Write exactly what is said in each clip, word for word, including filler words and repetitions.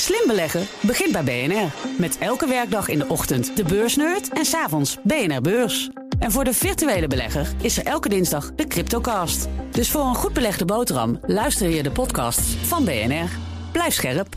Slim beleggen begint bij B N R. Met elke werkdag in de ochtend de beursnerd en 's avonds B N R Beurs. En voor de virtuele belegger is er elke dinsdag de Cryptocast. Dus voor een goed belegde boterham luister je de podcasts van B N R. Blijf scherp.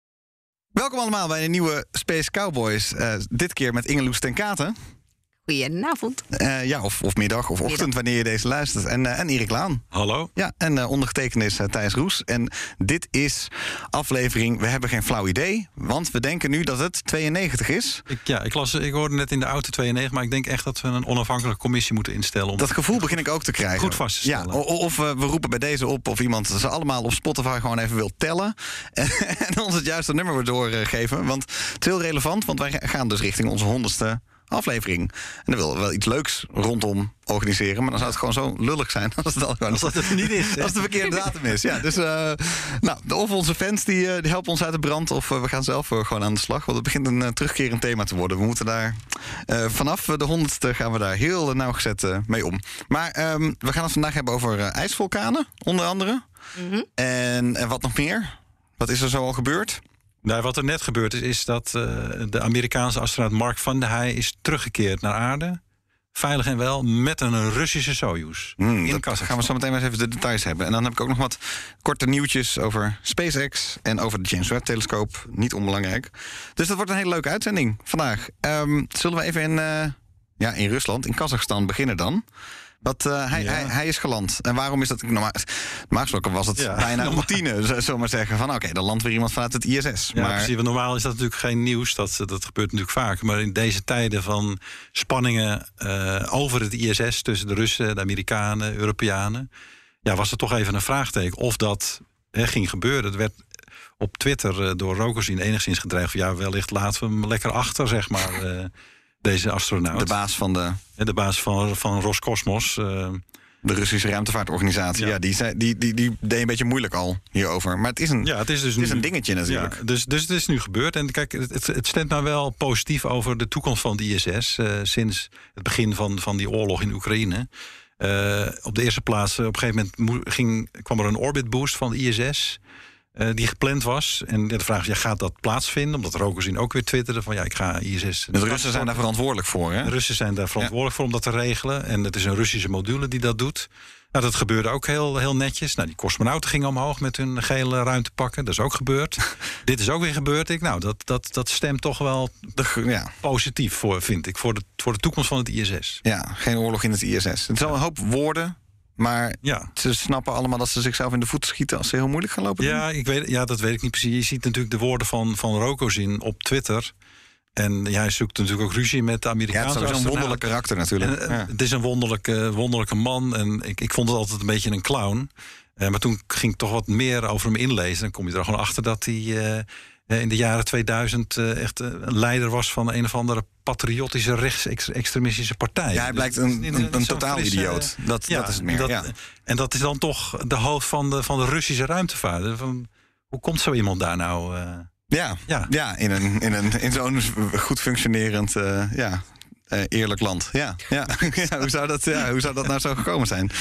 Welkom allemaal bij een nieuwe Space Cowboys. Uh, dit keer met Ingeloes ten Katen. Goedenavond. Uh, ja, of, of middag of ochtend, middag. Wanneer je deze luistert. En, uh, en Erik Laan. Hallo. Ja, en uh, ondergetekend is uh, Thijs Roes. En dit is aflevering, we hebben geen flauw idee. Want we denken nu dat het tweeënnegentig is. Ik, ja, ik, las, ik hoorde net in de auto tweeënnegentig, maar ik denk echt dat we een onafhankelijke commissie moeten instellen. Om dat gevoel begin ik ook te krijgen. Goed vast te stellen. Ja, of uh, we roepen bij deze op of iemand ze allemaal op Spotify gewoon even wil tellen. En, en ons het juiste nummer doorgeven. Want het is heel relevant, want wij gaan dus richting onze honderdste aflevering. En dan willen we wel iets leuks rondom organiseren, maar dan zou het gewoon zo lullig zijn als het, al gewoon, als dat het niet is. Hè? Als de verkeerde datum is. Ja, dus uh, nou, of onze fans die, uh, die helpen ons uit de brand, of uh, we gaan zelf uh, gewoon aan de slag. Want het begint een uh, terugkerend thema te worden. We moeten daar uh, vanaf de honderdste gaan we daar heel uh, nauwgezet uh, mee om. Maar um, we gaan het vandaag hebben over uh, ijsvulkanen, onder andere. Mm-hmm. En, en wat nog meer? Wat is er zo al gebeurd? Nou, wat er net gebeurd is, is dat uh, de Amerikaanse astronaut Mark van der Heij is teruggekeerd naar aarde. Veilig en wel, met een Russische Soyuz. Mm, in dat gaan we zo meteen maar eens even de details hebben. En dan heb ik ook nog wat korte nieuwtjes over SpaceX en over de James Webb-telescoop. Niet onbelangrijk. Dus dat wordt een hele leuke uitzending vandaag. Um, zullen we even in, uh, ja, in Rusland, in Kazachstan beginnen dan? Wat, uh, hij, ja. hij, hij is geland. En waarom is dat? Normaal, normaal gesproken was het ja, bijna normaal. routine, zullen we maar zeggen. Van oké, okay, dan landt weer iemand vanuit het I S S. Ja, maar... precies. Want normaal is dat natuurlijk geen nieuws. Dat, dat gebeurt natuurlijk vaak. Maar in deze tijden van spanningen uh, over het I S S... tussen de Russen, de Amerikanen, Europeanen... ja, was er toch even een vraagteken of dat he, ging gebeuren. Het werd op Twitter uh, door Rogozin enigszins gedreigd van ja, wellicht laten we hem lekker achter, zeg maar... Uh, deze astronaut. De baas van de... De baas van, van Roscosmos. Uh, de Russische ruimtevaartorganisatie. Ja, ja die, zei, die, die, die deed een beetje moeilijk al hierover. Maar het is een, ja, het is dus het is nu, een dingetje natuurlijk. Ja, dus, dus het is nu gebeurd. En kijk, het, het stemt nou wel positief over de toekomst van het I S S. Uh, sinds het begin van, van die oorlog in Oekraïne. Uh, op de eerste plaats, uh, op een gegeven moment ging, kwam er een orbit boost van de I S S... Uh, die gepland was. En de vraag is, ja, gaat dat plaatsvinden? Omdat Rogozin ook weer twitterde van ja, ik ga I S S... De Russen zijn daar verantwoordelijk voor, hè? De Russen zijn daar verantwoordelijk ja. voor om dat te regelen. En het is een Russische module die dat doet. Nou, dat gebeurde ook heel, heel netjes. Nou, die cosmonauten gingen omhoog met hun gele ruimtepakken. Dat is ook gebeurd. Dit is ook weer gebeurd. Ik, nou, dat, dat, dat stemt toch wel de, ja. positief voor, vind ik. Voor de, voor de toekomst van het I S S. Ja, geen oorlog in het I S S. Het is al een hoop woorden... Maar ja. ze snappen allemaal dat ze zichzelf in de voeten schieten... als ze heel moeilijk gaan lopen. Ja, ik weet, ja, dat weet ik niet precies. Je ziet natuurlijk de woorden van, van Rogozin op Twitter. En ja, hij zoekt natuurlijk ook ruzie met de Amerikaanse... Ja, het is zo'n wonderlijk karakter natuurlijk. En, ja. Het is een wonderlijke, wonderlijke man. En ik, ik vond het altijd een beetje een clown. Uh, maar toen ging ik toch wat meer over hem inlezen. Dan kom je er gewoon achter dat hij... Uh, in de jaren tweeduizend uh, echt uh, leider was van een of andere patriotische rechtsextremistische partij. Ja, hij blijkt een, een, een, een totaal frisse, idioot. Dat, ja, dat is het meer. Dat, ja. En dat is dan toch de hoofd van de, van de Russische ruimtevaart. Van, hoe komt zo iemand daar nou? Uh, ja, ja. ja in, een, in, een, in zo'n goed functionerend... Uh, ja. Uh, eerlijk land. Ja, ja. ja, hoe, zou dat, ja hoe zou dat nou zo gekomen zijn?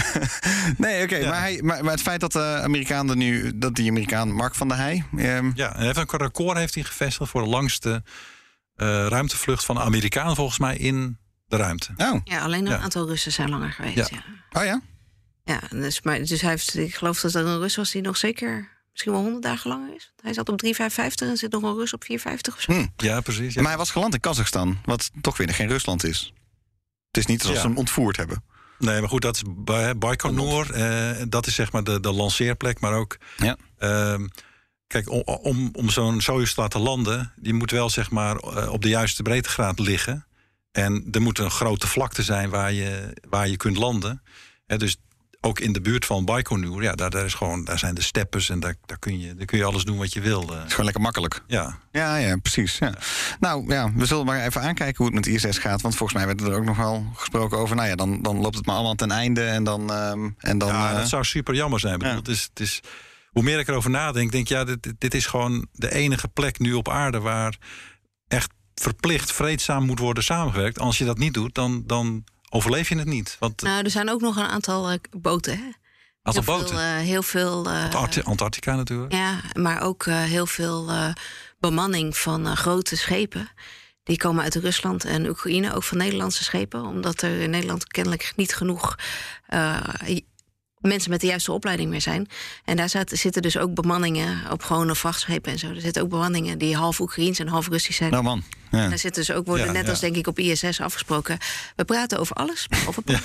nee, oké. Okay, ja. maar, maar, maar het feit dat de Amerikanen nu... dat die Amerikaan Mark van der Heij... Um... Ja, hij heeft een record heeft hij gevestigd... voor de langste uh, ruimtevlucht van de Amerikanen volgens mij in de ruimte. Oh. Ja, alleen een ja. aantal Russen zijn langer geweest. Ja. Ja. Oh ja? Ja, dus, maar, dus hij heeft, ik geloof dat er een Rus was die nog zeker... misschien wel honderd dagen langer is. Hij zat op drie komma vijfenvijftig en zit nog een Rus op vier komma vijftig of zo. Hmm. Ja, precies. Ja. Maar hij was geland in Kazachstan, wat toch weer geen Rusland is. Het is niet alsof ja. ze hem ontvoerd hebben. Nee, maar goed, dat is Baikonur. Uh, dat is zeg maar de, de lanceerplek, maar ook... Ja. Uh, kijk, om, om, om zo'n Soyuz te laten landen... die moet wel zeg maar uh, op de juiste breedtegraad liggen. En er moet een grote vlakte zijn waar je, waar je kunt landen. Uh, dus... Ook in de buurt van Baikonur, ja, daar, daar, is gewoon, daar zijn de steppes en daar, daar, kun je, daar kun je alles doen wat je wil. Het is gewoon lekker makkelijk. Ja, ja, ja precies. Ja. Ja. Nou ja, we zullen maar even aankijken hoe het met I S S gaat. Want volgens mij werd er ook nog wel gesproken over... nou ja, dan, dan loopt het maar allemaal ten einde en dan... Um, en dan ja, uh... dat zou super jammer zijn. Ja. Het is, het is, hoe meer ik erover nadenk, denk ik... ja, dit, dit is gewoon de enige plek nu op aarde... waar echt verplicht vreedzaam moet worden samengewerkt. Als je dat niet doet, dan... dan overleef je het niet. Want nou, er zijn ook nog een aantal uh, boten, hè? Aantal heel boten. Veel, uh, heel veel... Uh, Antarctica, Antarctica natuurlijk. Ja, maar ook uh, heel veel uh, bemanning van uh, grote schepen. Die komen uit Rusland en Oekraïne, ook van Nederlandse schepen. Omdat er in Nederland kennelijk niet genoeg uh, mensen met de juiste opleiding meer zijn. En daar zat, zitten dus ook bemanningen op gewone vrachtschepen en zo. Er zitten ook bemanningen die half Oekraïens en half Russisch zijn. Nou man. Ja. Daar zitten dus ook, worden Ja, net ja. als denk ik op I S S afgesproken. We praten over alles, behalve Ja.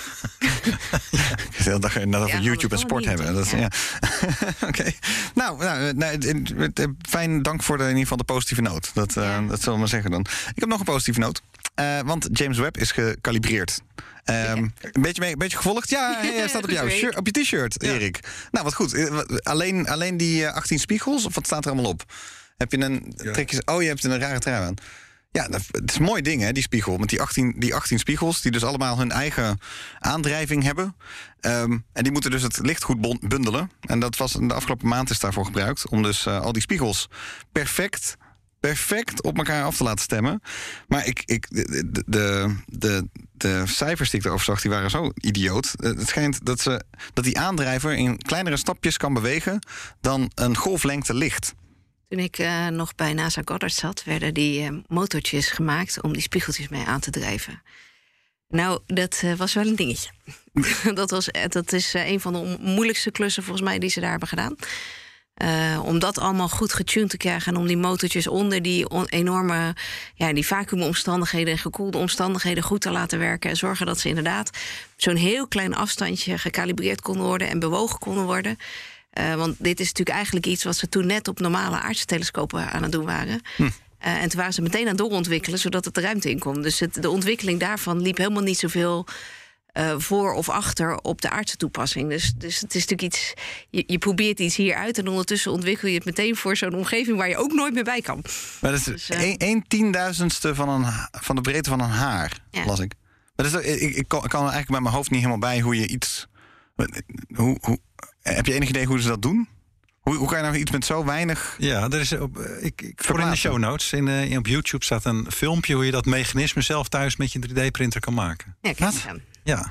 Ik wil dat je over Ja, YouTube en dat sport kan hebben. niet, Dat, ja. ja. Oké. Okay. Nou, nou, nou, fijn dank voor de, in ieder geval de positieve noot. Dat, uh, Ja. dat zullen we maar zeggen dan. Ik heb nog een positieve noot. Uh, want James Webb is gekalibreerd. Um, Ja. een, beetje mee, een beetje gevolgd? Ja, hij staat op, jouw shirt, op je t-shirt, Ja. Erik. Nou, wat goed. Alleen, alleen die uh, achttien spiegels, of wat staat er allemaal op? Heb je een... Ja. Trekjes, oh, je hebt een rare trui aan. Ja, dat, het is een mooi ding, hè, die spiegel. Met die achttien, die achttien spiegels, die dus allemaal hun eigen aandrijving hebben. Um, en die moeten dus het licht goed bundelen. En dat was de afgelopen maand is daarvoor gebruikt. Om dus uh, al die spiegels perfect... perfect op elkaar af te laten stemmen. Maar ik, ik, de, de, de, de cijfers die ik erover zag, die waren zo idioot. Het schijnt dat, ze, dat die aandrijver in kleinere stapjes kan bewegen dan een golflengte licht. Toen ik uh, nog bij NASA Goddard zat, werden die uh, motortjes gemaakt om die spiegeltjes mee aan te drijven. Nou, dat uh, was wel een dingetje. dat, was, dat is uh, een van de moeilijkste klussen volgens mij die ze daar hebben gedaan. Uh, om dat allemaal goed getuned te krijgen en om die motortjes onder die on- enorme, ja, die vacuümomstandigheden en gekoelde omstandigheden goed te laten werken en zorgen dat ze inderdaad zo'n heel klein afstandje gekalibreerd konden worden en bewogen konden worden. Uh, want dit is natuurlijk eigenlijk iets wat ze toen net op normale aardse telescopen aan het doen waren. Hm. Uh, en toen waren ze meteen aan het doorontwikkelen, zodat het de ruimte in kon. Dus het, de ontwikkeling daarvan liep helemaal niet zoveel uh, voor of achter op de aardse toepassing. Dus, dus het is natuurlijk iets, je, je probeert iets hier uit en ondertussen ontwikkel je het meteen voor zo'n omgeving waar je ook nooit meer bij kan. Maar dat is Dus, uh, een, een tienduizendste van, een, van de breedte van een haar, Ja. las ik. Maar dat is, ik, ik, kan, ik kan er eigenlijk bij mijn hoofd niet helemaal bij hoe je iets... Hoe, hoe, heb je enig idee hoe ze dat doen? Hoe, hoe kan je nou iets met zo weinig... Ja, er is op, ik, ik, voor in de Verplaatsen. show notes. In, uh, op YouTube staat een filmpje hoe je dat mechanisme zelf thuis met je drie D-printer kan maken. Ja, kijk Wat? eens aan. Ja,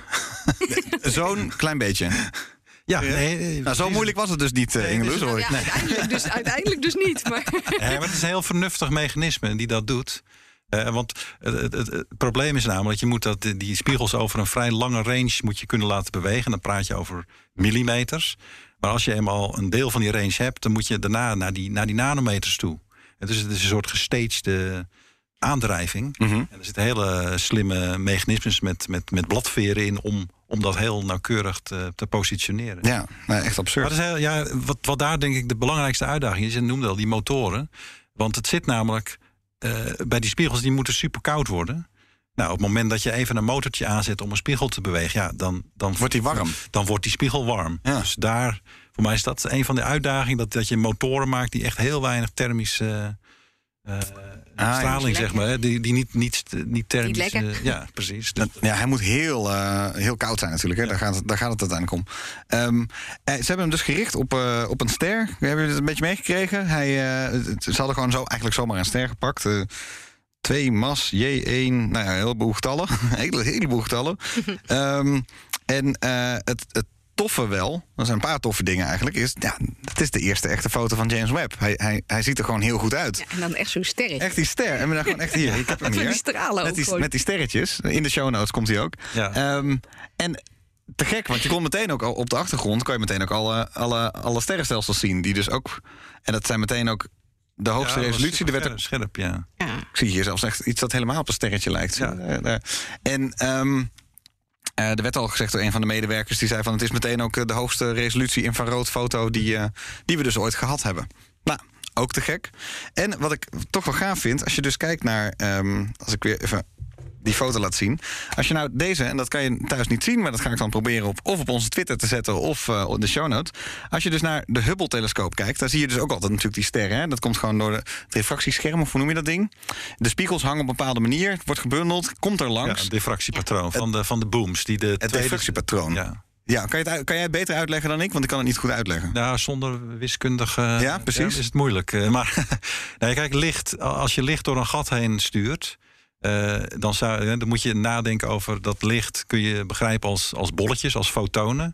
Zo'n klein beetje. ja nee, Nou, zo moeilijk was het dus niet, uh, Ingeloes, hoor ik. Ja, uiteindelijk, dus, uiteindelijk dus niet. Maar Ja, maar het is een heel vernuftig mechanisme die dat doet. Uh, want het, het, het, het probleem is namelijk dat je moet dat, die spiegels over een vrij lange range moet je kunnen laten bewegen. Dan praat je over millimeters. Maar als je eenmaal een deel van die range hebt, dan moet je daarna naar die, naar die nanometers toe. En dus het is een soort gestaged aandrijving. Mm-hmm. En er zitten hele slimme mechanismes met, met, met bladveren in om, om dat heel nauwkeurig te, te positioneren. Ja, nou, echt absurd. Maar dat is heel, ja, wat, wat daar denk ik de belangrijkste uitdaging is, en noemde al die motoren. Want het zit namelijk uh, bij die spiegels, die moeten super koud worden. Nou, op het moment dat je even een motortje aanzet om een spiegel te bewegen, ja, dan, dan Wordt die warm? Dan wordt die spiegel warm. Ja. Dus daar, voor mij is dat een van de uitdagingen, dat, dat je motoren maakt die echt heel weinig thermische uh, Ah, straling, ja. zeg maar, hè, die, die niet, niet, niet thermisch. Niet lekker. uh, ja, precies. Dus, Ja, hij moet heel, uh, heel koud zijn natuurlijk. Hè? Ja. Daar, gaat het, daar gaat het uiteindelijk om. Um, eh, ze hebben hem dus gericht op, uh, op een ster. Hebben jullie het een beetje meegekregen? Hij, uh, het- ze hadden gewoon zo eigenlijk zomaar een ster gepakt. Uh, twee mas, J één, nou ja, een heleboel getallen. Een hele, heleboel getallen. um, en uh, het, het toffe wel, er zijn een paar toffe dingen eigenlijk, is, ja, het is de eerste echte foto van James Webb. Hij, hij, hij ziet er gewoon heel goed uit. ja, en dan echt zo'n sterretje. Echt die ster. En we dan gewoon echt hier. Ik heb hem Met hier. die stralen Met ook die, gewoon. met die sterretjes. In de show notes komt hij ook. Ja. Um, en te gek, want je kon meteen ook al op de achtergrond kan je meteen ook alle, alle, alle sterrenstelsels zien. Die dus ook. En dat zijn meteen ook de hoogste ja, dat was resolutie. Er werd super ook, scherp, ja. Ja. ik zie hier zelfs echt iets dat helemaal op een sterretje lijkt. Ja. Uh, daar. En um, uh, er werd al gezegd door een van de medewerkers, die zei van het is meteen ook uh, de hoogste resolutie infraroodfoto die, uh, die we dus ooit gehad hebben. Nou, ook te gek. En wat ik toch wel gaaf vind, als je dus kijkt naar, um, als ik weer even die foto laat zien. Als je nou deze, en dat kan je thuis niet zien, maar dat ga ik dan proberen op of op onze Twitter te zetten of uh, op de show notes. Als je dus naar de Hubble-telescoop kijkt, dan zie je dus ook altijd natuurlijk die sterren. Hè? Dat komt gewoon door de, het refractiescherm, of hoe noem je dat ding? De spiegels hangen op een bepaalde manier, het wordt gebundeld, komt er Ja, langs. een diffractiepatroon van de, van de booms. Die de Het tweede- diffractiepatroon. Ja. Ja, kan, je het, uit- kan jij het beter uitleggen dan ik? Want ik kan het niet goed uitleggen. Nou, zonder wiskundige Ja, precies. is het moeilijk. Uh, maar nee, kijk, licht, als je licht door een gat heen stuurt, uh, dan, zou, uh, dan moet je nadenken over dat licht kun je begrijpen als, als bolletjes, als fotonen.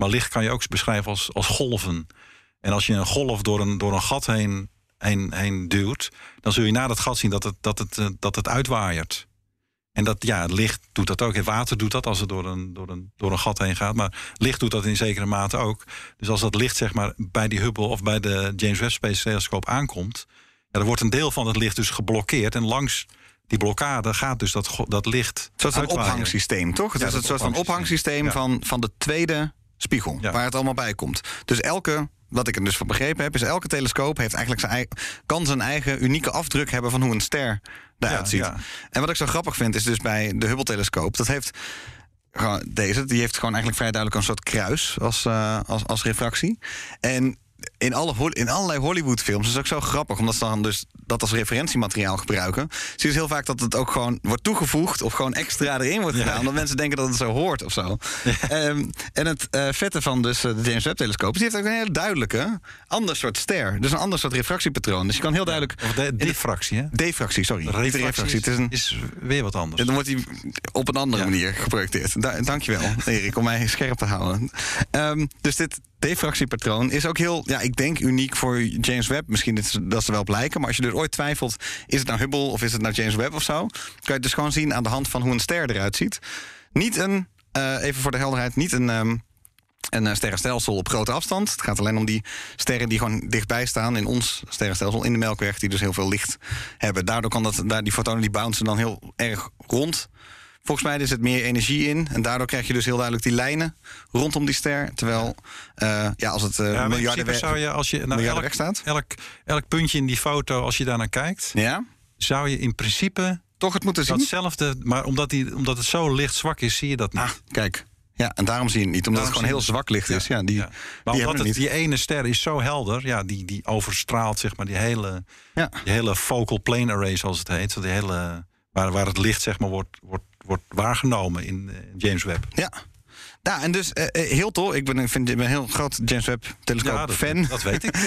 Maar licht kan je ook beschrijven als, als golven. En als je een golf door een, door een gat heen, heen, heen duwt, dan zul je na dat gat zien dat het, dat het, uh, dat het uitwaaiert. En dat, ja, het licht doet dat ook. Het water doet dat als het door een, door, een, door een gat heen gaat. Maar licht doet dat in zekere mate ook. Dus als dat licht zeg maar bij die Hubble of bij de James Webb Space Telescope aankomt, ja, dan wordt een deel van het licht dus geblokkeerd. En langs die blokkade gaat dus dat, dat licht. Zoals een ophangsysteem, toch? Het Ja, is dat een soort van ophangsysteem ja. van, van de tweede spiegel, Ja. waar het allemaal bij komt. Dus elke, wat ik er dus van begrepen heb, is elke telescoop heeft eigenlijk zijn eigen, kan zijn eigen unieke afdruk hebben van hoe een ster eruit ziet. Ja. En wat ik zo grappig vind, is dus bij de Hubble-telescoop, dat heeft gewoon deze, die heeft gewoon eigenlijk vrij duidelijk een soort kruis als, uh, als, als refractie. En in, alle, in allerlei Hollywoodfilms is het ook zo grappig, omdat ze dan dus dat als referentiemateriaal gebruiken. Zie je dus heel vaak dat het ook gewoon wordt toegevoegd of gewoon extra erin wordt gedaan. Ja. Omdat mensen denken dat het zo hoort of zo. Ja. Um, en het uh, vette van dus de James Webb telescoop, die heeft ook een hele duidelijke ander soort ster. Dus een ander soort refractiepatroon. Dus je kan heel duidelijk. Of de, diffractie, hè? Diffractie, sorry. De refractie, refractie. Het is, een, is weer wat anders. Dan wordt hij op een andere ja. manier geprojecteerd. Da- dankjewel, Erik, om mij scherp te houden. Um, dus dit diffractiepatroon is ook heel, ja, ik denk uniek voor James Webb. Misschien dat ze, dat ze wel blijken, maar als je dus ooit twijfelt, is het nou Hubble of is het nou James Webb of zo, kan je het dus gewoon zien aan de hand van hoe een ster eruit ziet. Niet een, uh, even voor de helderheid, niet een, um, een sterrenstelsel op grote afstand. Het gaat alleen om die sterren die gewoon dichtbij staan in ons sterrenstelsel, in de Melkweg, die dus heel veel licht hebben. Daardoor kan dat, daar, die fotonen die bouncen dan heel erg rond. Volgens mij er zit meer energie in. En daardoor krijg je dus heel duidelijk die lijnen rondom die ster. Terwijl, uh, ja, als het uh, ja, miljarden, we- zou je, als je, nou, elk, weg staat. Elk, elk puntje in die foto, als je daar naar kijkt, ja? zou je in principe toch het moeten zien. Datzelfde, maar omdat, die, omdat het zo lichtzwak is, zie je dat niet. Ah, kijk. Ja, en daarom zie je het niet. Omdat daarom het gewoon heel zwak licht is. Ja, ja die, ja. Maar die omdat het, niet. die ene ster is zo helder, ja, die, die overstraalt zeg maar die hele, ja. die hele focal plane array, zoals het heet. Die hele, waar, waar het licht zeg maar wordt, wordt, wordt waargenomen in uh, James Webb. Ja. Ja, en dus uh, heel tof. Ik ben, ik vind, ik ben een heel groot James Webb telescoop ja, dat, fan. Dat weet ik.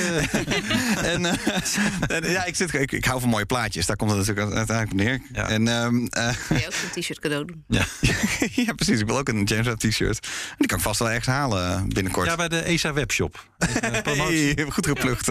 Uh. en, uh, en ja, ik, zit, ik, ik hou van mooie plaatjes. Daar komt het natuurlijk uiteindelijk neer. Ja. En, um, uh, Kun je ook zo'n t-shirt cadeau doen? Ja. ja, precies. Ik wil ook een James Webb t-shirt. Die kan ik vast wel ergens halen binnenkort. Ja, bij de E S A webshop. Hey, goed geplukt.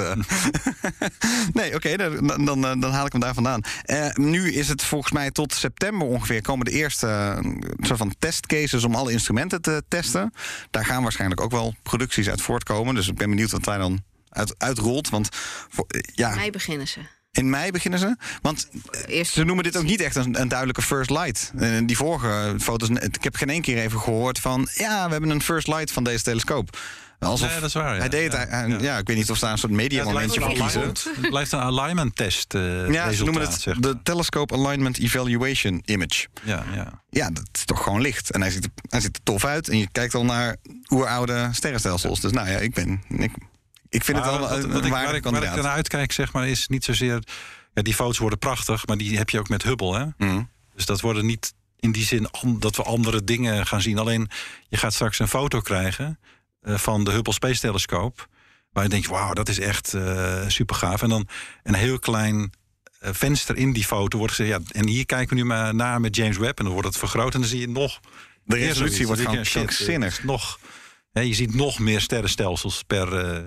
Nee, oké, okay, dan, dan, dan haal ik hem daar vandaan. Uh, nu is het volgens mij tot september ongeveer komen de eerste uh, soort van testcases om alle instrumenten te testen. Daar gaan waarschijnlijk ook wel producties uit voortkomen. Dus ik ben benieuwd wat daar dan uit, uitrolt. Want voor, uh, ja. In mei beginnen ze. In mei beginnen ze? Want Eerst ze noemen dit ook niet echt een, een duidelijke first light. Uh, die vorige foto's, ik heb geen één keer even gehoord van, ja, we hebben een first light van deze telescoop. Alsof nee, dat is waar, ja. Hij deed het, ja, ja. ja, ik weet niet of ze daar een soort media momentje ja, voor kiezen. Het blijft een alignment test uh, Ja, ze noemen het zeg. de Telescope Alignment Evaluation Image. Ja, ja. Ja, dat is toch gewoon licht. En hij ziet, er, hij ziet er tof uit. En je kijkt al naar oeroude sterrenstelsels. Ja. Dus nou ja, ik ben... Ik, ik vind maar het wel wat, een wat ik, waardig kandidaat. Waar ik naar uitkijk, zeg maar, is niet zozeer... Ja, die foto's worden prachtig, maar die heb je ook met Hubble, hè? Mm. Dus dat worden niet in die zin an, dat we andere dingen gaan zien. Alleen, je gaat straks een foto krijgen uh, van de Hubble Space Telescope, waar je denkt, wauw, dat is echt uh, super gaaf. En dan een heel klein uh, venster in die foto wordt gezegd, ja, en hier kijken we nu maar naar met James Webb, en dan wordt het vergroot en dan zie je nog... De resolutie wordt gewoon krankzinnig. Nog, hè, je ziet nog meer sterrenstelsels per... Uh,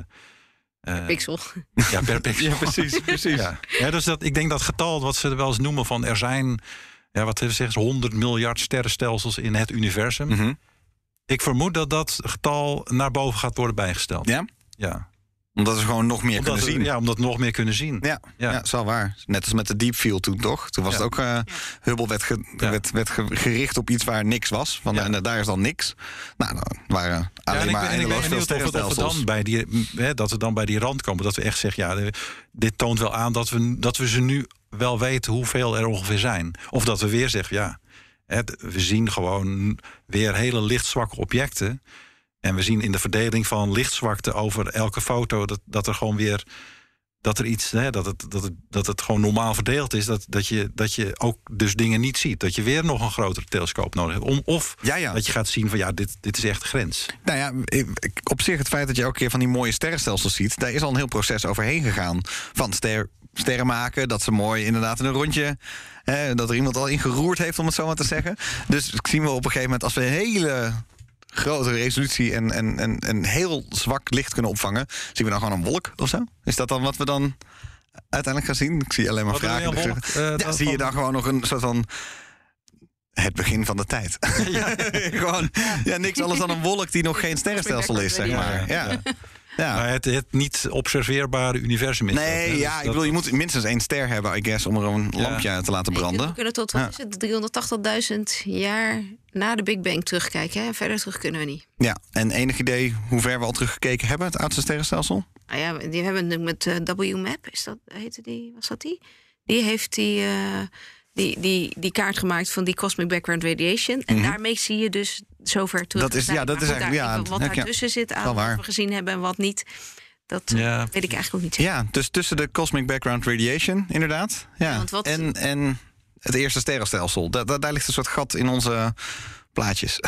Uh, pixel. Ja, per pixel. Ja, precies. precies. Ja. Ja, dus dat, ik denk dat getal wat ze wel eens noemen van er zijn, ja, wat zeggen ze, honderd miljard sterrenstelsels in het universum. Mm-hmm. Ik vermoed dat dat getal naar boven gaat worden bijgesteld. Ja? Ja. Omdat we gewoon nog meer omdat kunnen we, zien. Ja, omdat we nog meer kunnen zien. Ja, ja. ja, dat is wel waar. Net als met de Deep Field toen, toch? Toen was ja. het ook... Uh, Hubble werd, ge, ja. werd, werd gericht op iets waar niks was. Van, ja. En daar is dan niks. Nou, dan waren alleen ja, maar eindeloos veel sterrenstelsels. Dan bij die, hè, dat we dan bij die rand komen. Dat we echt zeggen, ja, dit toont wel aan dat we, dat we ze nu wel weten hoeveel er ongeveer zijn. Of dat we weer zeggen, ja, hè, we zien gewoon weer hele lichtzwakke objecten. En we zien in de verdeling van lichtzwakte over elke foto dat, dat er gewoon weer dat er iets, hè, dat, het, dat, het, dat het gewoon normaal verdeeld is. Dat, dat, je, dat je ook dus dingen niet ziet. Dat je weer nog een grotere telescoop nodig hebt. Om, of ja, ja. dat je gaat zien van ja, dit, dit is echt de grens. Nou ja, op zich het feit dat je elke keer van die mooie sterrenstelsels ziet, daar is al een heel proces overheen gegaan. Van ster, sterren maken, dat ze mooi inderdaad in een rondje, hè, dat er iemand al in geroerd heeft, om het zo maar te zeggen. Dus zien we op een gegeven moment, als we hele grote resolutie en, en, en, en heel zwak licht kunnen opvangen, zien we dan gewoon een wolk of zo? Is dat dan wat we dan uiteindelijk gaan zien? Ik zie alleen maar Wat vragen. bedoel je, een wolk? Uh, ja, zie van... je dan gewoon nog een soort van het begin van de tijd. Ja. Gewoon ja, niks anders dan een wolk die nog geen sterrenstelsel is, zeg maar. Ja. Ja. Ja. Maar het, het niet observeerbare universum is Nee, dat, ja, dus ik dat... bedoel, je moet minstens één ster hebben, I guess, om er een ja. lampje te laten branden. We kunnen tot wat ja. is het, driehonderdtachtigduizend jaar na de Big Bang terugkijken. Hè? Verder terug kunnen we niet. Ja, en enig idee hoe ver we al teruggekeken hebben, het oudste sterrenstelsel? Nou ja, die hebben het met uh, W MAP, is dat, heette die, was dat die? Die heeft die, uh, die, die, die kaart gemaakt van die Cosmic Background Radiation. En mm-hmm. daarmee zie je dus zover terug. Dat is, ja, dat is eigenlijk, daar, ja, wat daartussen ja, zit aan wat we gezien hebben en wat niet. Dat ja. weet ik eigenlijk ook niet. Ja, dus tussen de Cosmic Background Radiation, inderdaad. Ja. Ja, wat... en, en het eerste sterrenstelsel. Da- da- daar ligt een soort gat in onze plaatjes.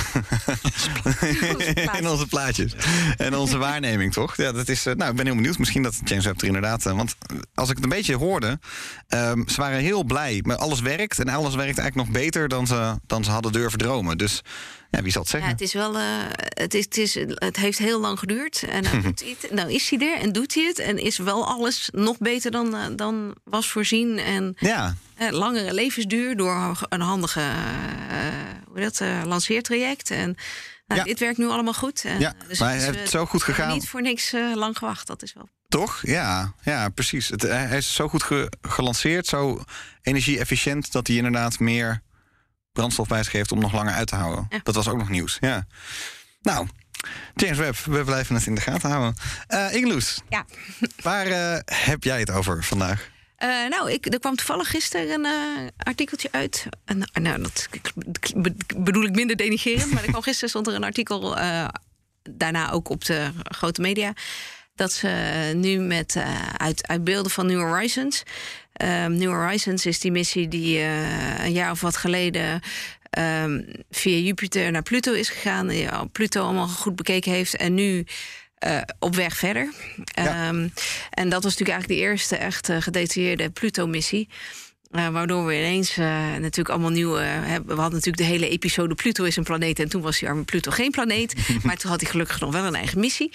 in onze plaatjes. En onze waarneming, toch? Ja, dat is, uh, nou, ik ben heel benieuwd. Misschien dat James Webb er inderdaad... Uh, want als ik het een beetje hoorde... Um, ze waren heel blij. Maar alles werkt. En alles werkt eigenlijk nog beter dan ze, dan ze hadden durven dromen. Dus ja, wie zal het zeggen? Ja, het is wel... Uh, het, is, het, is, het heeft heel lang geduurd. En nou, doet hij het, nou is hij er en doet hij het. En is wel alles nog beter dan, uh, dan was voorzien. En ja. uh, langere levensduur door een handige... Uh, hoe dat, uh, lanceertraject. En nou, ja. dit werkt nu allemaal goed. En, ja, dus maar het hij is, heeft zo goed gegaan. Niet voor niks uh, lang gewacht, dat is wel... Toch? Ja, ja precies. Het, hij is zo goed ge- gelanceerd, zo energie-efficiënt... dat hij inderdaad meer brandstof bij zich heeft om nog langer uit te houden. Ja. Dat was ook nog nieuws, ja. Nou, James Webb, we blijven het in de gaten houden. Uh, Ingeloes, ja. waar uh, heb jij het over vandaag? Uh, nou, ik, er kwam toevallig gisteren een uh, artikeltje uit. En, nou, dat bedoel ik minder denigrerend. Maar er kwam gisteren stond er een artikel, uh, daarna ook op de grote media... dat ze nu met uh, uit, uit beelden van New Horizons... Uh, New Horizons is die missie die uh, een jaar of wat geleden... Um, via Jupiter naar Pluto is gegaan. Die Pluto allemaal goed bekeken heeft. En nu... Uh, op weg verder. Ja. Um, en dat was natuurlijk eigenlijk de eerste echt uh, gedetailleerde Pluto-missie. Uh, waardoor we ineens uh, natuurlijk allemaal nieuwe... Uh, we hadden natuurlijk de hele episode Pluto is een planeet... en toen was die arme Pluto geen planeet. Maar toen had hij gelukkig nog wel een eigen missie.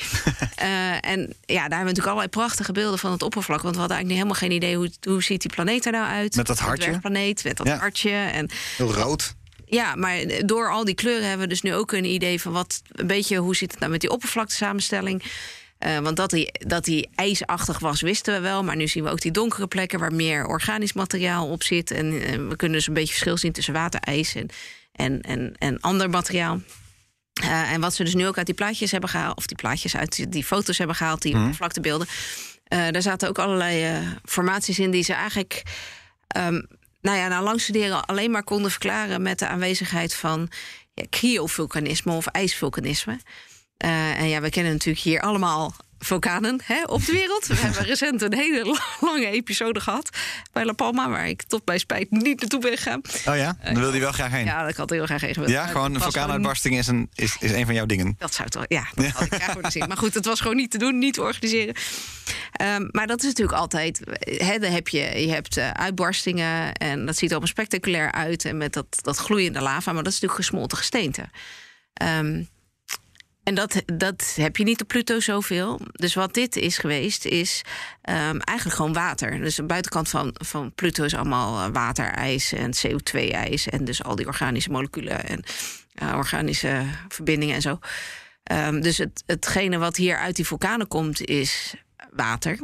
Uh, en ja, daar hebben we natuurlijk allerlei prachtige beelden van het oppervlak. Want we hadden eigenlijk helemaal geen idee... hoe, hoe ziet die planeet er nou uit. Met dat hartje. Het dwergplaneet, met dat ja. hartje. En, heel rood. Ja, maar door al die kleuren hebben we dus nu ook een idee van wat een beetje hoe zit het nou met die oppervlaktesamenstelling. Uh, want dat die, dat die ijsachtig was, wisten we wel. Maar nu zien we ook die donkere plekken waar meer organisch materiaal op zit. En uh, we kunnen dus een beetje verschil zien tussen waterijs en, en, en, en ander materiaal. Uh, en wat ze dus nu ook uit die plaatjes hebben gehaald, of die plaatjes uit die foto's hebben gehaald, die mm. oppervlaktebeelden. Uh, daar zaten ook allerlei uh, formaties in die ze eigenlijk. Um, Nou ja, na lang studeren alleen maar konden verklaren... met de aanwezigheid van ja, cryovulkanisme of ijsvulkanisme. Uh, en ja, we kennen natuurlijk hier allemaal vulkanen hè, op de wereld. We hebben recent een hele lange episode gehad bij La Palma... waar ik tot mijn spijt niet naartoe ben gegaan. Oh ja? Dan wil je wel graag heen. Ja, dat had ik heel graag heen gewild. Ja, gewoon een vulkaanuitbarsting is een, is, is een van jouw dingen. Dat zou toch, ja, dat had ik graag willen zien. Maar goed, het was gewoon niet te doen, niet te organiseren. Um, maar dat is natuurlijk altijd... Hè, dan heb je, je hebt uh, uitbarstingen en dat ziet er allemaal spectaculair uit... en met dat, dat gloeiende lava, maar dat is natuurlijk gesmolten gesteente. Um, en dat, dat heb je niet op Pluto zoveel. Dus wat dit is geweest, is um, eigenlijk gewoon water. Dus de buitenkant van, van Pluto is allemaal uh, waterijs en C O twee ijs... en dus al die organische moleculen en uh, organische verbindingen en zo. Um, dus het, hetgene wat hier uit die vulkanen komt, is water.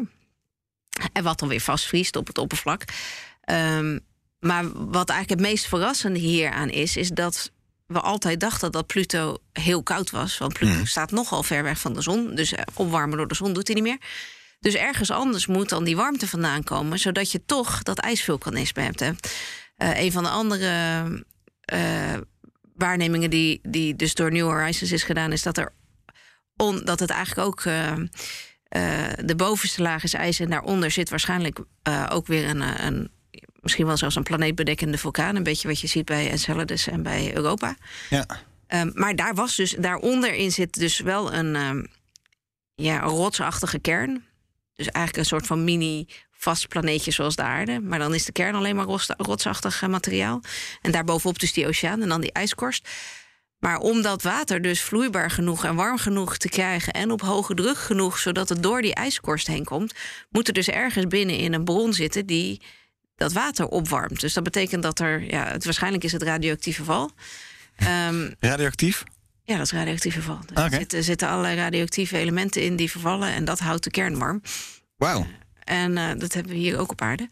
En wat dan weer vastvriest op het oppervlak. Um, maar wat eigenlijk het meest verrassende hieraan is... is dat we altijd dachten dat Pluto heel koud was. Want Pluto mm. staat nogal ver weg van de zon. Dus opwarmen door de zon doet hij niet meer. Dus ergens anders moet dan die warmte vandaan komen... zodat je toch dat ijsvulkanisme hebt. Hè. Uh, een van de andere uh, waarnemingen die, die dus door New Horizons is gedaan... is dat, er on, dat het eigenlijk ook... Uh, Uh, de bovenste laag is ijs en daaronder zit waarschijnlijk uh, ook weer een, een... misschien wel zelfs een planeetbedekkende vulkaan. Een beetje wat je ziet bij Enceladus en bij Europa. Ja. Um, maar daar was dus, daaronder in zit dus wel een, um, ja, een rotsachtige kern. Dus eigenlijk een soort van mini-vast planeetje zoals de aarde. Maar dan is de kern alleen maar rots, rotsachtig materiaal. En daarbovenop dus die oceaan en dan die ijskorst. Maar om dat water dus vloeibaar genoeg en warm genoeg te krijgen... en op hoge druk genoeg, zodat het door die ijskorst heen komt... moet er dus ergens binnen in een bron zitten die dat water opwarmt. Dus dat betekent dat er... Ja, het, waarschijnlijk is het radioactieve val. Um, Radioactief? Ja, dat is radioactieve val. Dus Okay. er, zitten, er zitten allerlei radioactieve elementen in die vervallen... en dat houdt de kern warm. Wauw. Uh, en uh, dat hebben we hier ook op aarde.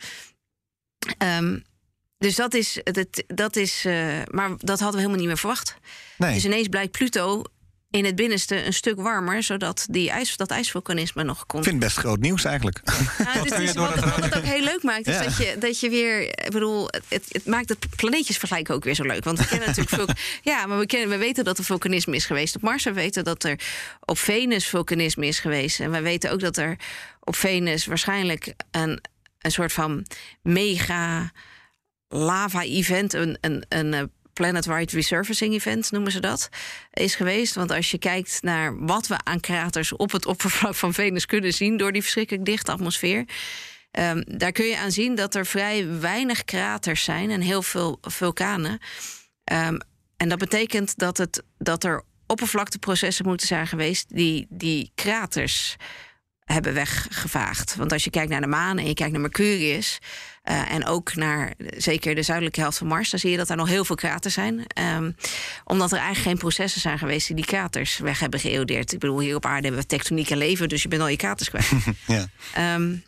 Um, dus dat is... Dat, dat is uh, maar dat hadden we helemaal niet meer verwacht. Nee. Dus ineens blijkt Pluto in het binnenste een stuk warmer... zodat die ijs, dat ijsvulkanisme nog kon... Ik vind het best groot nieuws eigenlijk. Nou, het is, het is wat, wat het ook heel leuk maakt, is Ja. dat, je, dat je weer... Ik bedoel, het, het maakt het planeetjesvergelijken ook weer zo leuk. Want we kennen natuurlijk vulk, ja, maar we, kennen, we weten dat er vulkanisme is geweest op Mars. We weten dat er op Venus vulkanisme is geweest. En we weten ook dat er op Venus waarschijnlijk een, een soort van mega lava-event... een, een, een Planet-wide resurfacing event noemen ze dat, is geweest. Want als je kijkt naar wat we aan kraters op het oppervlak van Venus kunnen zien... door die verschrikkelijk dichte atmosfeer... Um, daar kun je aan zien dat er vrij weinig kraters zijn en heel veel vulkanen. Um, en dat betekent dat, het, dat er oppervlakteprocessen moeten zijn geweest... die, die kraters hebben weggevaagd. Want als je kijkt naar de maan en je kijkt naar Mercurius... Uh, en ook naar zeker de zuidelijke helft van Mars... dan zie je dat er nog heel veel kraters zijn. Um, omdat er eigenlijk geen processen zijn geweest... die die kraters weg hebben geëodeerd. Ik bedoel, hier op aarde hebben we tektoniek en leven... dus je bent al je kraters kwijt. Ja. Um,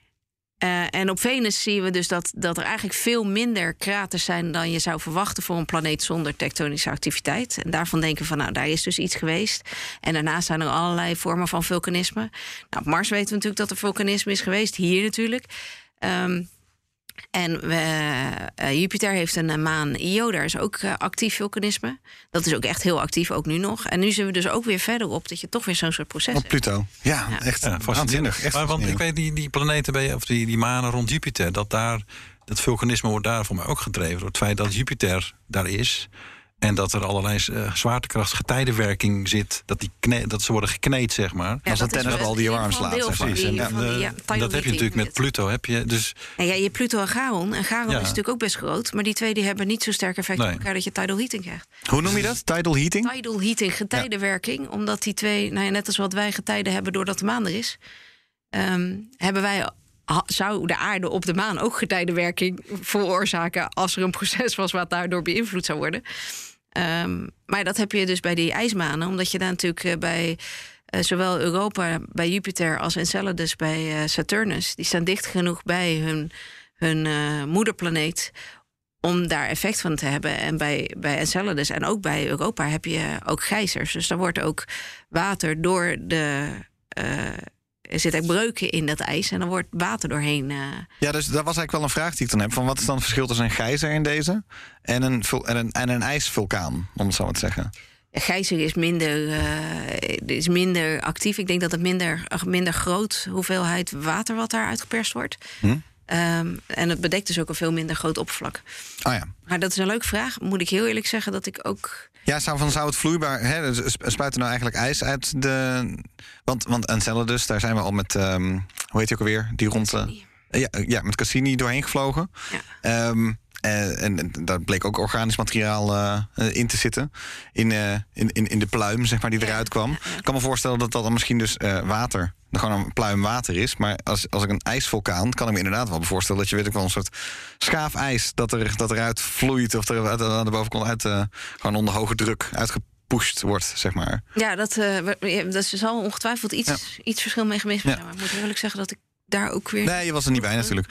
uh, en op Venus zien we dus dat, dat er eigenlijk veel minder kraters zijn... dan je zou verwachten voor een planeet zonder tektonische activiteit. En daarvan denken we van, nou, daar is dus iets geweest. En daarnaast zijn er allerlei vormen van vulkanisme. Nou, op Mars weten we natuurlijk dat er vulkanisme is geweest. Hier natuurlijk. Um, En we, uh, Jupiter heeft een uh, maan Io, daar is ook uh, actief vulkanisme. Dat is ook echt heel actief, ook nu nog. En nu zijn we dus ook weer verder op dat je toch weer zo'n soort proces Op hebt. Pluto. Ja, Ja. echt Ja, waanzinnig. Echt maar want ik fascinerend. weet die, die planeten bij, of die, die manen rond Jupiter, dat daar dat vulkanisme wordt daar voor mij ook gedreven door het feit dat Jupiter daar is. En dat er allerlei uh, zwaartekracht-getijdenwerking zit. Dat, die kne, dat ze worden gekneed, zeg maar. Ja, Als een dat is tennisbal wel die je een warm van slaat, deel zeg van maar. die- Ja. van die, ja, En, tidal dat heb je heating natuurlijk met dit. Pluto. Heb je dus, En ja, je hebt Pluto en Charon. En Charon Ja. is natuurlijk ook best groot. Maar die twee die hebben niet zo sterk effect Nee. op elkaar dat je tidal heating krijgt. Hoe noem je dat? Tidal heating? Tidal heating, getijdenwerking. Omdat die twee, nou ja, net als wat wij getijden hebben doordat de maan er is... Um, hebben wij... Ha- zou de aarde op de maan ook getijdenwerking veroorzaken... als er een proces was wat daardoor beïnvloed zou worden. Um, maar dat heb je dus bij die ijsmanen. Omdat je daar natuurlijk uh, bij uh, zowel Europa, bij Jupiter... als Enceladus bij uh, Saturnus... die staan dicht genoeg bij hun, hun uh, moederplaneet... om daar effect van te hebben. En bij, bij Enceladus en ook bij Europa heb je ook gijzers. Dus daar wordt ook water door de... Uh, er zitten ook breuken in dat ijs en dan wordt water doorheen. Uh... Ja, dus dat was eigenlijk wel een vraag die ik dan heb. Van wat is dan het verschil tussen een gijzer in deze en een, vul- en een, en een ijsvulkaan, om het zo maar te zeggen? Gijzer is minder, uh, is minder actief. Ik denk dat het minder, minder groot hoeveelheid water wat daar uitgeperst wordt. Hm? Um, en het bedekt dus ook een veel minder groot oppervlak. Oh ja. Maar dat is een leuke vraag. Moet ik heel eerlijk zeggen dat ik ook... Ja, zou, van, zou het vloeibaar... Hè, dus spuit er nou eigenlijk ijs uit de... Want, want Enceladus, daar zijn we al met... Um, hoe heet die ook alweer? Die rond... Uh, ja, ja, met Cassini doorheen gevlogen. Ja. Um, uh, en, en daar bleek ook organisch materiaal uh, uh, in te zitten. In, uh, in, in, in de pluim, zeg maar, die Ja, eruit kwam. ja, ja. Ik kan me voorstellen dat dat dan misschien dus uh, water... gewoon een pluim water is. Maar als, als ik een ijsvulkaan... kan ik me inderdaad wel voorstellen... dat je weet ik wel een soort schaafijs... dat, er, dat eruit vloeit of er uit, aan de bovenkant uit... Uh, gewoon onder hoge druk uitgepusht wordt, zeg maar. Ja, dat, uh, we- dat zal ongetwijfeld iets, Ja. iets verschil mee gemist Ja. zijn. Maar ik moet eerlijk zeggen dat ik daar ook weer... Nee, je was er niet bij natuurlijk.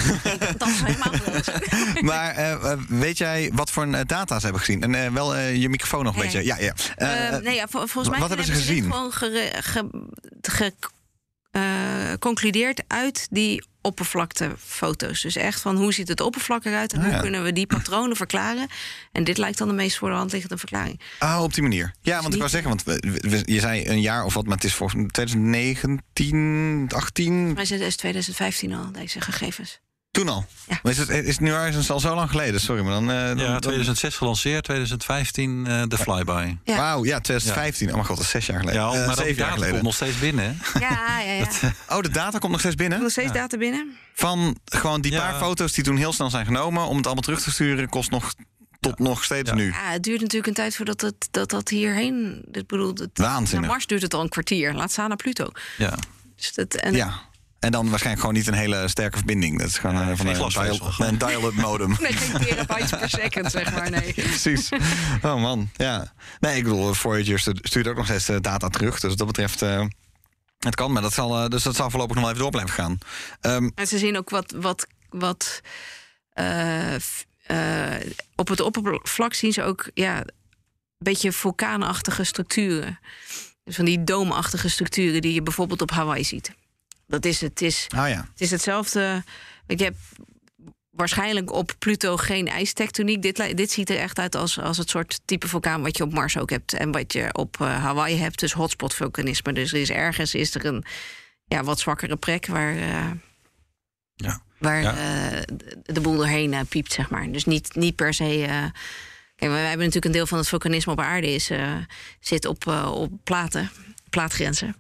Dat is helemaal anders. Maar uh, weet jij wat voor uh, data ze hebben gezien? En uh, wel uh, je microfoon nog een Ja, beetje. Ja, ja. Uh, Uh, nee, ja, vol- volgens mij wat hebben ze dit gezien? gewoon gere- ge- ge- uh, geconcludeerd uit die oppervlaktefoto's. Dus echt van hoe ziet het oppervlak eruit en Ah, hoe ja. kunnen we die patronen verklaren. En dit lijkt dan de meest voor de hand liggende verklaring. Oh, op die manier. Ja, want ik wou niet- zeggen, want we, we- je zei een jaar of wat, maar het is voor twintig negentien, achttien, Maar het is twintig vijftien al, deze gegevens. toen al. Ja. Maar is het, is het nu is al zo lang geleden? Sorry, maar dan... Uh, dan ja, dan- tweeduizend zes gelanceerd, tweeduizend vijftien uh, de Flyby. Ja. Wauw, ja, twintig vijftien. Oh mijn god, dat is zes jaar geleden. Ja, Uh, maar zeven dat jaar data geleden. komt nog steeds binnen. Hè? Ja, ja, ja. Oh, de data komt nog steeds binnen? Nog steeds data binnen? Van gewoon die Ja. paar foto's die toen heel snel zijn genomen... om het allemaal terug te sturen, kost nog tot Ja. nog steeds Ja. nu. Ja, het duurt natuurlijk een tijd voordat het, dat, dat hierheen... Ik bedoel, het, Waanzinnig. naar Mars duurt het al een kwartier. Laat staan naar Pluto. Ja. Dus dat, en, Ja. En dan waarschijnlijk gewoon niet een hele sterke verbinding. Dat is gewoon Ja, eh, van geen een, glasvezel. dial, een dial-up modem. Nee, geen terabytes per second, zeg maar, nee. Precies. Oh man, ja. Nee, ik bedoel, Voyager stu- stuurt ook nog steeds eh, data terug. Dus wat dat betreft, uh, het kan. Maar dat zal, uh, dus dat zal voorlopig nog wel even door blijven gaan. Um, En ze zien ook wat... wat, wat uh, f, uh, op het oppervlak zien ze ook ja, een beetje vulkaanachtige structuren. Dus van die doomachtige structuren die je bijvoorbeeld op Hawaii ziet. Dat is het. Is, ah ja. Het is hetzelfde. Je hebt waarschijnlijk op Pluto geen ijstectoniek. Dit, dit ziet er echt uit als, als het soort type vulkaan wat je op Mars ook hebt. En wat je op uh, Hawaii hebt. Dus hotspot vulkanisme. Dus er is ergens is er een ja, wat zwakkere plek waar, uh, Ja. waar Ja. Uh, de, de boel doorheen uh, piept, zeg maar. Dus niet, niet per se... Uh, kijk, wij hebben natuurlijk een deel van het vulkanisme op aarde is, uh, zit op, uh, op platen, plaatgrenzen.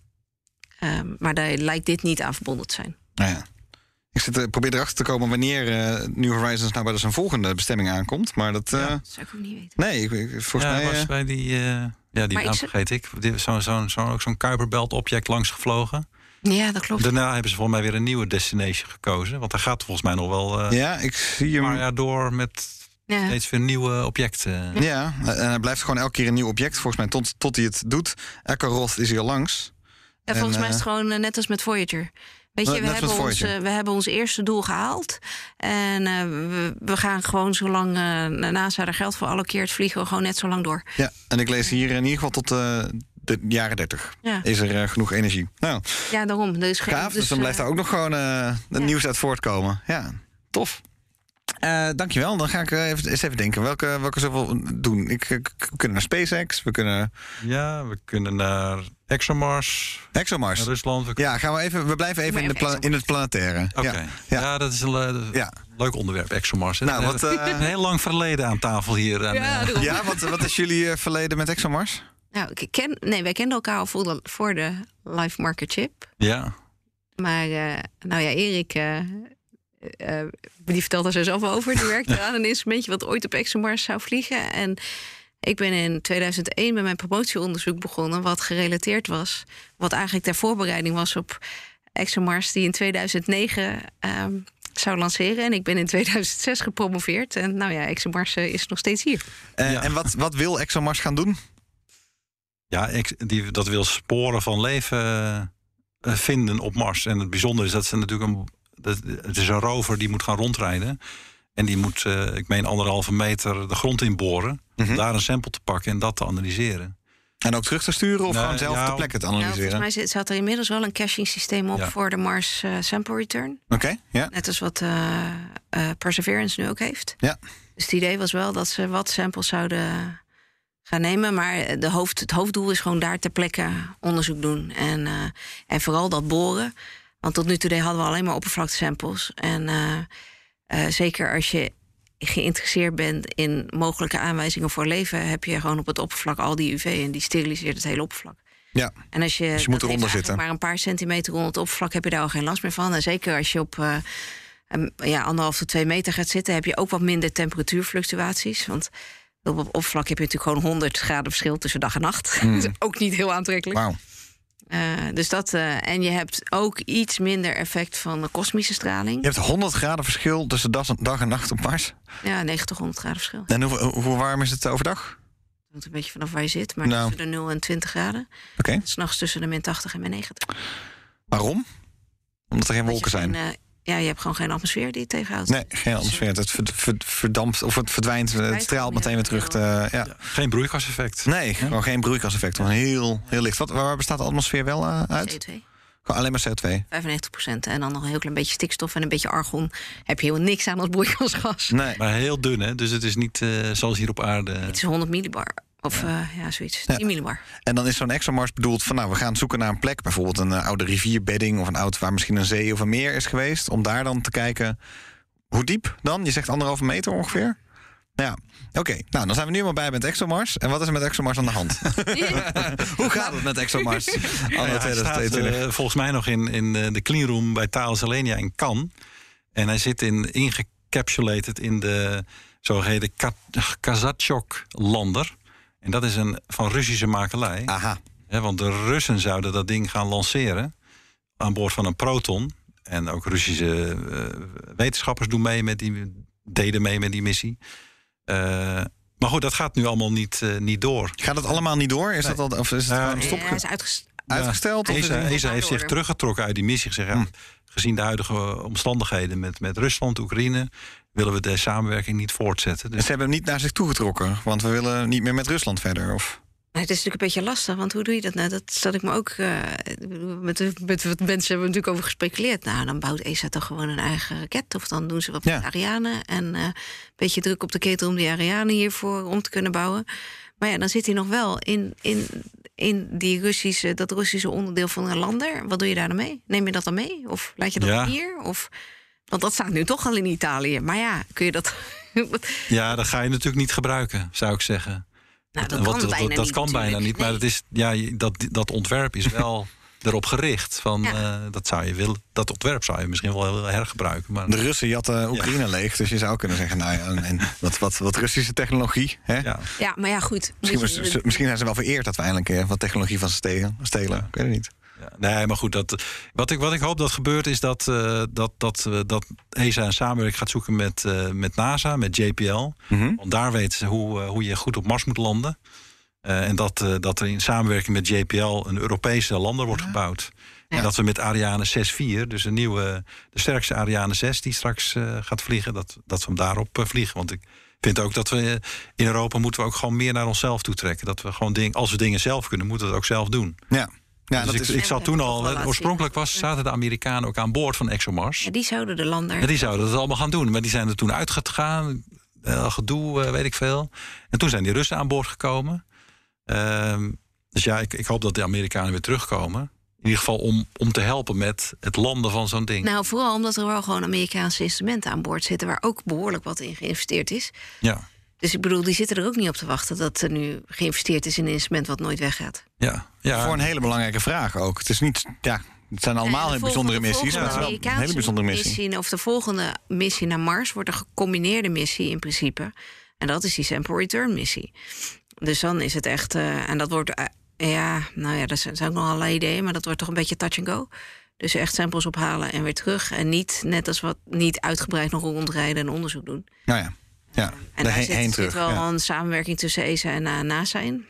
Um, maar daar lijkt dit niet aan verbonden te zijn. Nou ja. Ik zit, uh, probeer erachter te komen wanneer uh, New Horizons nou bij zijn volgende bestemming aankomt. Maar dat... Uh, ja, dat zou ik ook niet weten. Nee, ik, ik, volgens ja, mij... was Uh, bij die, uh, ja, die Maar naam ik- vergeet ik. Zo'n zo, zo, ook zo'n Kuiperbelt-object langs gevlogen. Ja, dat klopt. Daarna hebben ze volgens mij weer een nieuwe destination gekozen. Want daar gaat volgens mij nog wel uh, ja, ik zie hem... een paar jaar door met Ja. steeds weer nieuwe objecten. Ja, en hij blijft gewoon elke keer een nieuw object. Volgens mij tot, tot hij het doet. Ekkaroth is hij al langs. En volgens En, mij is het uh, gewoon uh, net als met Voyager. Weet je, Net we als hebben, met ons, Voyager. uh, we hebben ons eerste doel gehaald. En uh, we, we gaan gewoon zolang uh, NASA er geld voor allokeert, vliegen we gewoon net zo lang door. Ja, en ik lees hier in ieder geval tot uh, de jaren dertig. Ja, Is er uh, genoeg energie. Nou, ja daarom. Dus, ge- gaaf. Dus, dus, dan blijft er uh, ook nog gewoon uh, een ja. nieuws uit voortkomen. Ja, tof. Uh, dankjewel. Dan ga ik uh, even, eens even denken. Welke, welke zullen we doen? Ik, ik, we kunnen naar SpaceX. We kunnen Ja, we kunnen naar ExoMars, ExoMars. naar Rusland. We Ja, gaan we even. We blijven even Maar in, de even pla- in het planetaire. Oké, Ja. ja. Ja. dat is een le- Ja. leuk onderwerp, ExoMars. hè. Nou, We wat, hebben uh, een heel lang verleden aan tafel hier. En, Ja, eh, daarom. Ja, wat, wat is jullie uh, verleden met ExoMars? Nou, ik ken, nee, wij kenden elkaar al voor de, voor de Live Marker Chip. ja. Maar uh, nou ja, Erik, uh, uh, die vertelt er zo zelf over. Die werkte aan een instrumentje wat ooit op ExoMars zou vliegen. En ik ben in tweeduizend één met mijn promotieonderzoek begonnen, wat gerelateerd was. Wat eigenlijk ter voorbereiding was op ExoMars, die in tweeduizend negen um, zou lanceren. En ik ben in tweeduizend zes gepromoveerd. En nou ja, ExoMars uh, is nog steeds hier. Uh, Ja. En wat, wat wil ExoMars gaan doen? Ja, ik, die, dat wil sporen van leven uh, vinden op Mars. En het bijzondere is dat ze natuurlijk een... Dat, het is een rover die moet gaan rondrijden. En die moet, uh, ik meen, anderhalve meter de grond inboren. Mhm. Om daar een sample te pakken en dat te analyseren. En ook terug te sturen of Nee, gewoon zelf ja, ter plekke te Nou, analyseren? volgens mij zit- zat er inmiddels wel een caching systeem op Ja. voor de Mars uh, Sample Return. Oké, okay, ja. Net als wat uh, uh, Perseverance nu ook heeft. Ja. Dus het idee was wel dat ze wat samples zouden gaan nemen. Maar de hoofd, het hoofddoel is gewoon daar ter plekke onderzoek doen. En, uh, en vooral dat boren. Want tot nu toe hadden we alleen maar oppervlaktesamples. En uh, uh, zeker als je geïnteresseerd bent in mogelijke aanwijzingen voor leven, heb je gewoon op het oppervlak al die U V en die steriliseert het hele oppervlak. Ja. En als je, Dus je moet dat eronder heeft eigenlijk zitten. maar een paar centimeter onder het oppervlak, heb je daar al geen last meer van. En zeker als je op uh, um, ja, anderhalf tot twee meter gaat zitten, heb je ook wat minder temperatuurfluctuaties. Want op het oppervlak heb je natuurlijk gewoon honderd graden verschil tussen dag en nacht. Mm. Dat is ook niet heel aantrekkelijk. Wauw. Uh, dus dat, uh, en je hebt ook iets minder effect van de kosmische straling. Je hebt honderd graden verschil tussen dag en, dag en nacht op Mars. Ja, negentig, honderd graden verschil. En hoe, hoe warm is het overdag? Het hangt een beetje vanaf waar je zit, maar Nou. tussen de nul en twintig graden. Oké. Okay. S'nachts tussen de min tachtig en min negentig. Waarom? Omdat er geen wolken Dat je zijn. geen, uh, ja, je hebt gewoon geen atmosfeer die het tegenhoudt. Nee, geen atmosfeer. Het verd- verd- verdampt of het verdwijnt. Het straalt meteen weer terug. Te, ja. Ja, geen broeikaseffect. Nee, gewoon geen broeikaseffect. Gewoon heel, heel licht. Wat, waar bestaat de atmosfeer wel uh, uit? C O twee. Gewoon alleen maar C O twee. vijfennegentig procent. En dan nog een heel klein beetje stikstof en een beetje argon. Heb je helemaal niks aan als broeikasgas. Nee. Maar heel dun, hè? Dus het is niet uh, zoals hier op aarde. Het is honderd millibar. Of ja, uh, ja zoiets. Ja. tien millibar. En dan is zo'n ExoMars bedoeld van, nou, we gaan zoeken naar een plek. Bijvoorbeeld een uh, oude rivierbedding of een oud waar misschien een zee of een meer is geweest. Om daar dan te kijken, hoe diep dan? Je zegt anderhalve meter ongeveer? Ja, oké. Okay. Nou, dan zijn we nu maar bij met ExoMars. En wat is er met ExoMars aan de hand? Hoe gaat het met ExoMars? Ja, ja, hij staat uh, volgens mij nog in, in uh, de cleanroom bij Thales Alenia in Cannes. En hij zit in, ingecapsulated in de zogeheten Kazachok-lander. En dat is een van Russische makelij. Aha. He, want de Russen zouden dat ding gaan lanceren aan boord van een Proton. En ook Russische uh, wetenschappers doen mee met die, deden mee met die missie. Uh, maar goed, dat gaat nu allemaal niet, uh, niet door. Gaat het allemaal niet door? Is Nee. dat al, of is het Uh, gewoon stop, Ja, hij is uitgesteld. uitgesteld? Ja, Of is ESA, het- ESA heeft zich teruggetrokken uit die missie. Gezegd, ja, Hm. gezien de huidige omstandigheden met, met Rusland, Oekraïne, willen we de samenwerking niet voortzetten. Dus Ze hebben hem niet naar zich toegetrokken, want we willen niet meer met Rusland verder. Of? Maar het is natuurlijk een beetje lastig, want hoe doe je dat nou? Dat stel ik me ook... Uh, met, met wat mensen hebben we natuurlijk over gespeculeerd. Nou, dan bouwt E S A toch gewoon een eigen raket. Of dan doen ze wat Ja. met Ariane. En uh, een beetje druk op de ketel om die Ariane hiervoor om te kunnen bouwen. Maar ja, dan zit hij nog wel in, in, in die Russische, dat Russische onderdeel van een lander. Wat doe je daar dan mee? Neem je dat dan mee? Of laat je dat Ja. hier? Of, want dat staat nu toch al in Italië. Maar ja, kun je dat... ja, dat ga je natuurlijk niet gebruiken, zou ik zeggen. Nou, dat Want kan bijna dat, dat niet kan bijna natuurlijk. niet. Maar Nee. het is, ja, je- dat, dat ontwerp is wel erop gericht. Van, Ja. uh, dat, zou je willen, dat ontwerp zou je misschien wel heel hergebruiken. Maar, De Russen jatten Oekraïne leeg, dus je zou kunnen zeggen, nou ja, en, en wat, wat, wat Russische technologie. Hè? ja. Ja, maar ja, goed. Misschien, Dus- was- misschien zijn ze wel vereerd dat we eindelijk eh, wat technologie van ze stelen. stelen. Ik weet het niet. Ja, nee, maar goed, dat, wat, ik, wat ik hoop dat gebeurt is dat, uh, dat, dat, uh, dat E S A een samenwerking gaat zoeken met, uh, met NASA, met J P L. Mhm. Want daar weten ze hoe, uh, hoe je goed op Mars moet landen. Uh, en dat, uh, dat er in samenwerking met J P L een Europese lander wordt gebouwd. Ja. En dat we met Ariane zes vier, dus een nieuwe, de sterkste Ariane zes die straks uh, gaat vliegen, dat, dat we hem daarop uh, vliegen. Want ik vind ook dat we uh, in Europa moeten we ook gewoon meer naar onszelf toe trekken. Dat we gewoon ding, als we dingen zelf kunnen, moeten we het ook zelf doen. Ja, ja dus dat ik, is, ik zat toen Ja, al, dat wel uh, laten oorspronkelijk zien. was, zaten de Amerikanen ook aan boord van ExoMars. Ja, die zouden de lander... En die zouden het allemaal gaan doen. Maar die zijn er toen uitgegaan. Uh, gedoe, uh, weet ik veel. En toen zijn die Russen aan boord gekomen. Uh, dus ja, ik, ik hoop dat de Amerikanen weer terugkomen. In ieder geval om, om te helpen met het landen van zo'n ding. Nou, vooral omdat er wel gewoon Amerikaanse instrumenten aan boord zitten... waar ook behoorlijk wat in geïnvesteerd is. Ja, Dus ik bedoel, die zitten er ook niet op te wachten... dat er nu geïnvesteerd is in een instrument wat nooit weggaat. ja, ja. voor een hele belangrijke vraag ook. Het is niet, ja, het zijn allemaal Nee, de bijzondere volgende- missies, maar het is wel een Amerikaanse hele bijzondere missie. Of de volgende missie naar Mars wordt een gecombineerde missie in principe. En dat is die sample return missie. Dus dan is het echt... Uh, en dat wordt... Uh, ja, nou ja, dat zijn, zijn ook nog allerlei ideeën... maar dat wordt toch een beetje touch and go. Dus echt samples ophalen en weer terug. En niet, net als wat, niet uitgebreid nog rondrijden en onderzoek doen. Nou ja, ja. En de daar he- zit, heen zit terug. wel ja. een samenwerking tussen E S A en uh, NASA in.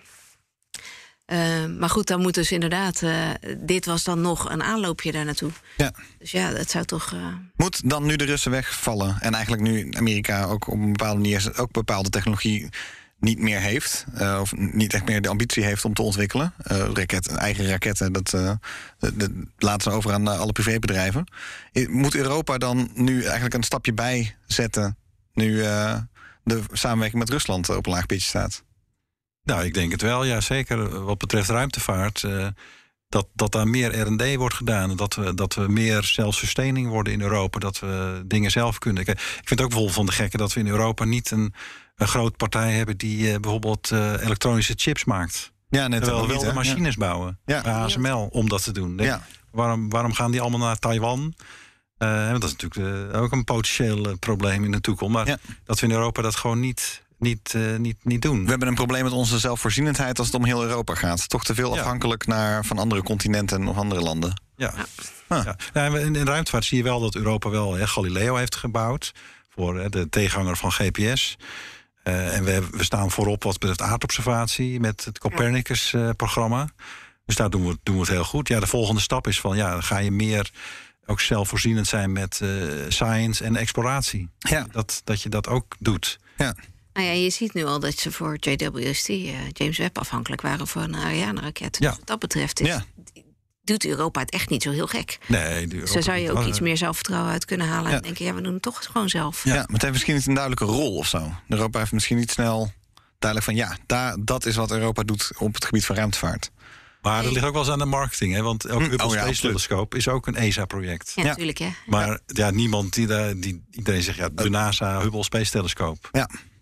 Uh, maar goed, dan moet dus inderdaad... Uh, dit was dan nog een aanloopje daar naartoe. Ja. Dus ja, dat zou toch... Uh... Moet dan nu de Russen wegvallen en eigenlijk nu Amerika ook op een bepaalde manier ook bepaalde technologie niet meer heeft, uh, of niet echt meer de ambitie heeft om te ontwikkelen. Uh, raket, eigen raketten, dat uh, de, de, laten ze over aan uh, alle privébedrijven. I- Moet Europa dan nu eigenlijk een stapje bij zetten nu uh, de samenwerking met Rusland op een laag pitje staat? Nou, ik denk het wel, ja, zeker wat betreft ruimtevaart. Uh, dat, dat daar meer R en D wordt gedaan. Dat we, dat we meer self-sustaining worden in Europa. Dat we dingen zelf kunnen. Kijk, ik vind het ook bijvoorbeeld van de gekke dat we in Europa niet een, een grote partij hebben die uh, bijvoorbeeld uh, elektronische chips maakt. Ja, net Terwijl we wel niet, de hè? machines bouwen. Ja. Bij A S M L om dat te doen. Denk, Ja. waarom, waarom gaan die allemaal naar Taiwan? Uh, want dat is natuurlijk uh, ook een potentieel uh, probleem in de toekomst. Maar Ja. dat we in Europa dat gewoon niet, niet, uh, niet, niet doen. We hebben een probleem met onze zelfvoorzienendheid als het om heel Europa gaat. Toch te veel Ja. afhankelijk naar, van andere continenten of andere landen. Ja. Ah. Ja. Ja, en in, in ruimtevaart zie je wel dat Europa wel hè, Galileo heeft gebouwd. Voor hè, de tegenhanger van G P S. Uh, en we, we staan voorop wat betreft aardobservatie met het Copernicus-programma. Dus daar doen we, doen we het heel goed. Ja, de volgende stap is van, ja, ga je meer ook zelfvoorzienend zijn met uh, science en exploratie. Ja. Dat, dat je dat ook doet. Ja. Nou ja, je ziet nu al dat ze voor J W S T, uh, James Webb, afhankelijk waren van een Ariane-raket. Dus Ja. wat dat betreft is, Ja. doet Europa het echt niet zo heel gek. Nee, Dus daar zou je ook iets meer zelfvertrouwen uit kunnen halen. Ja. En denken, ja, we doen het toch gewoon zelf. Ja, maar het heeft misschien niet een duidelijke rol of zo. Europa heeft misschien niet snel duidelijk van... ja, daar, dat is wat Europa doet op het gebied van ruimtevaart. Maar dat ligt ook wel eens aan de marketing. Hè? Want ook Hm, Hubble oh ja, Space absoluut. Telescope is ook een E S A-project. Ja, Ja. natuurlijk, hè. Maar ja, niemand die daar... Die, iedereen zegt, ja, de NASA Hubble Space Telescope. Ja,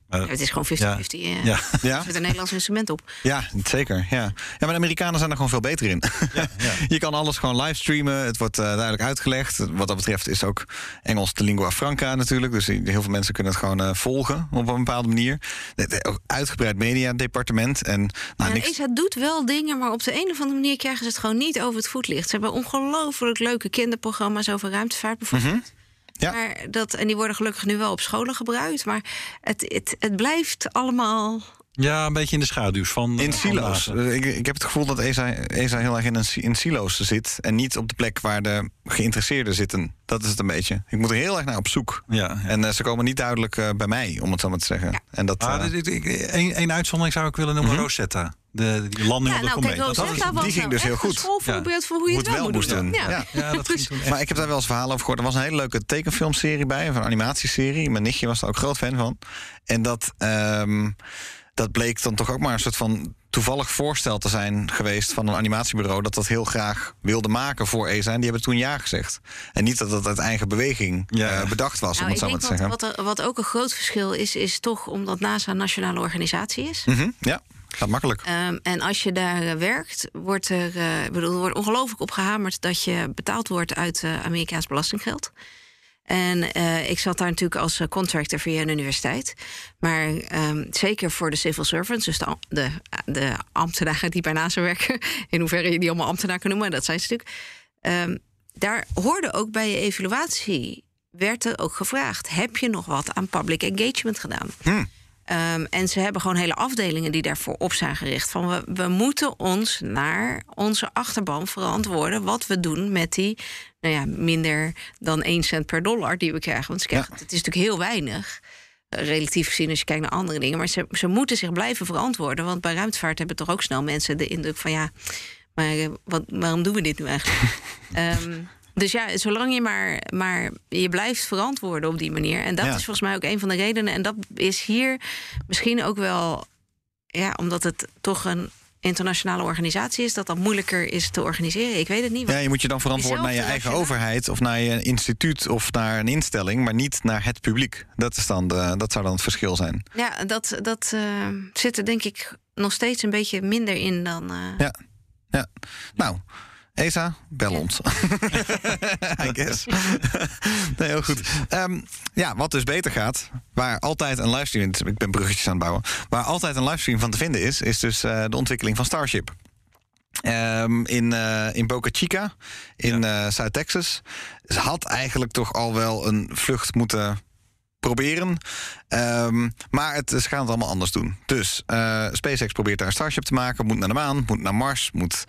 Uh, ja, het is gewoon vijftig-vijftig. Ja. Ja. Ja? Er zit een Nederlands instrument op. Ja, zeker. Ja. ja, maar de Amerikanen zijn er gewoon veel beter in. Ja, ja. Je kan alles gewoon livestreamen. Het wordt uh, duidelijk uitgelegd. Wat dat betreft is ook Engels de lingua franca natuurlijk. Dus heel veel mensen kunnen het gewoon uh, volgen op een bepaalde manier. Ook uitgebreid mediadepartement. En, nou, ja, niks... E S A doet wel dingen, maar op de een of andere manier krijgen ze het gewoon niet over het voetlicht. Ze hebben ongelooflijk leuke kinderprogramma's over ruimtevaart bijvoorbeeld. Mm-hmm. Ja. Maar dat, en die worden gelukkig nu wel op scholen gebruikt. Maar het, het, het blijft allemaal... Ja, een beetje in de schaduws van... In van silo's. NASA. Ik, ik heb het gevoel dat E S A, E S A heel erg in, een, in silo's zit. En niet op de plek waar de geïnteresseerden zitten. Dat is het een beetje. Ik moet er heel erg naar op zoek. Ja, ja. En uh, ze komen niet duidelijk uh, bij mij, om het zo maar te zeggen. Ja. En dat, uh, Ah, dit- dit- ik- Eén één uitzondering zou ik willen noemen, Mhm. Rosetta. De, die landing Ja, op de nou, kijk, komeet. Dat had- Rosetta was die ging nou dus heel echt goed. een schoolvoorbeeld voor hoe je hoe het wel moet doen. Ja. Ja. Ja, dat ging toen echt. Maar ik heb daar wel eens verhalen over gehoord. Er was een hele leuke tekenfilmserie bij, of een animatieserie. Mijn nichtje was daar ook groot fan van. En dat, um, dat bleek dan toch ook maar een soort van toevallig voorstel te zijn geweest van een animatiebureau dat dat heel graag wilde maken voor E S A. En die hebben toen ja gezegd. En niet dat dat uit eigen beweging Ja. uh, bedacht was, Nou, om het zo ik maar te denk zeggen. wat, wat, er, wat ook een groot verschil is, is toch omdat NASA een nationale organisatie is. Mm-hmm, ja, gaat makkelijk. Um, en als je daar uh, werkt, wordt er, uh, ik bedoel, er wordt ongelooflijk op gehamerd dat je betaald wordt uit uh, Amerikaans belastinggeld. En uh, ik zat daar natuurlijk als uh, contractor via een universiteit. Maar um, zeker voor de civil servants, dus de, de, de ambtenaren die bij NASA werken, in hoeverre je die allemaal ambtenaar kan noemen, dat zijn ze natuurlijk. Um, daar hoorde ook bij je evaluatie, werd er ook gevraagd, heb je nog wat aan public engagement gedaan? Hmm. Um, en ze hebben gewoon hele afdelingen die daarvoor op zijn gericht. Van we, we moeten ons naar onze achterban verantwoorden wat we doen met die, nou ja, minder dan één cent per dollar die we krijgen. Want ze krijgen, Ja. het is natuurlijk heel weinig, uh, relatief gezien als je kijkt naar andere dingen. Maar ze, ze moeten zich blijven verantwoorden. Want bij ruimtevaart hebben toch ook snel mensen de indruk van ja, maar uh, wat, waarom doen we dit nu eigenlijk? um, Dus ja, zolang je maar, maar je blijft verantwoorden op die manier. En dat Ja. is volgens mij ook een van de redenen. En dat is hier misschien ook wel, ja, omdat het toch een internationale organisatie is, dat dat moeilijker is te organiseren. Ik weet het niet. Ja, je moet je dan verantwoorden naar je Jezelf eigen te overheid of naar je instituut of naar een instelling, maar niet naar het publiek. Dat, is dan de, dat zou dan het verschil zijn. Ja, dat, dat uh, zit er denk ik nog steeds een beetje minder in dan... Uh... Ja. Ja. Nou, E S A, bel ons. I guess. Nee, heel goed. Um, ja, wat dus beter gaat, waar altijd een livestream, ik ben bruggetjes aan het bouwen, waar altijd een livestream van te vinden is, is dus uh, de ontwikkeling van Starship. Um, in, uh, in Boca Chica, in ja. uh, Zuid-Texas. Ze had eigenlijk toch al wel een vlucht moeten proberen. Um, maar het, ze gaan het allemaal anders doen. Dus uh, SpaceX probeert daar een Starship te maken, moet naar de maan, moet naar Mars, moet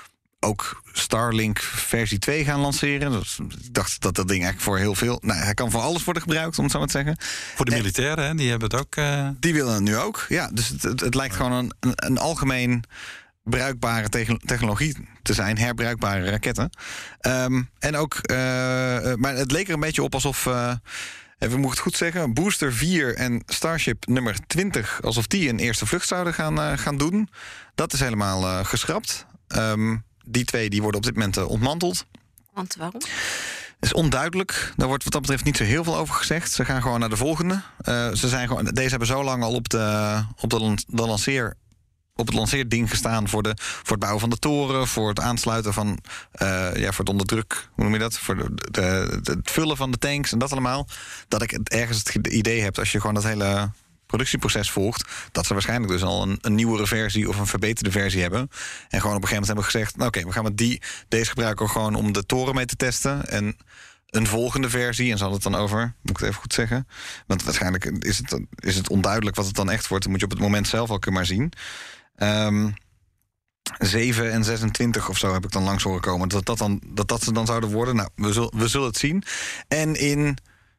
ook Starlink versie twee gaan lanceren. Dus ik dacht dat dat ding eigenlijk voor heel veel... Nou, hij kan voor alles worden gebruikt, om het zo maar te zeggen. Voor de en, militairen, hè? Die hebben het ook... Uh... Die willen het nu ook, ja. Dus het, het, het lijkt gewoon een, een, een algemeen bruikbare technologie te zijn. Herbruikbare raketten. Um, en ook... Uh, maar het leek er een beetje op alsof... Uh, even moet ik het goed zeggen, Booster vier en Starship nummer twintig... alsof die een eerste vlucht zouden gaan, uh, gaan doen. Dat is helemaal uh, geschrapt. Um, Die twee die worden op dit moment uh, ontmanteld. Want waarom? Het is onduidelijk. Daar wordt wat dat betreft niet zo heel veel over gezegd. Ze gaan gewoon naar de volgende. Uh, ze zijn gewoon, deze hebben zo lang al op, de, op, de, de lanceer, op het lanceerding gestaan voor, de, voor het bouwen van de toren, voor het aansluiten van, uh, ja, voor het onderdruk, hoe noem je dat? Voor de, de, de, het vullen van de tanks en dat allemaal. Dat ik het, ergens het idee heb, als je gewoon dat hele productieproces volgt, dat ze waarschijnlijk dus al een, een nieuwere versie of een verbeterde versie hebben. En gewoon op een gegeven moment hebben gezegd, nou oké, okay, we gaan met die, deze gebruiken gewoon om de toren mee te testen. En een volgende versie, en zal het dan over, moet ik het even goed zeggen. Want waarschijnlijk is het, is het onduidelijk wat het dan echt wordt. Dan moet je op het moment zelf al maar zien. Um, zeven en zesentwintig of zo heb ik dan langs horen komen. Dat dat, dan, dat, dat ze dan zouden worden. Nou, we zullen, we zullen het zien. En in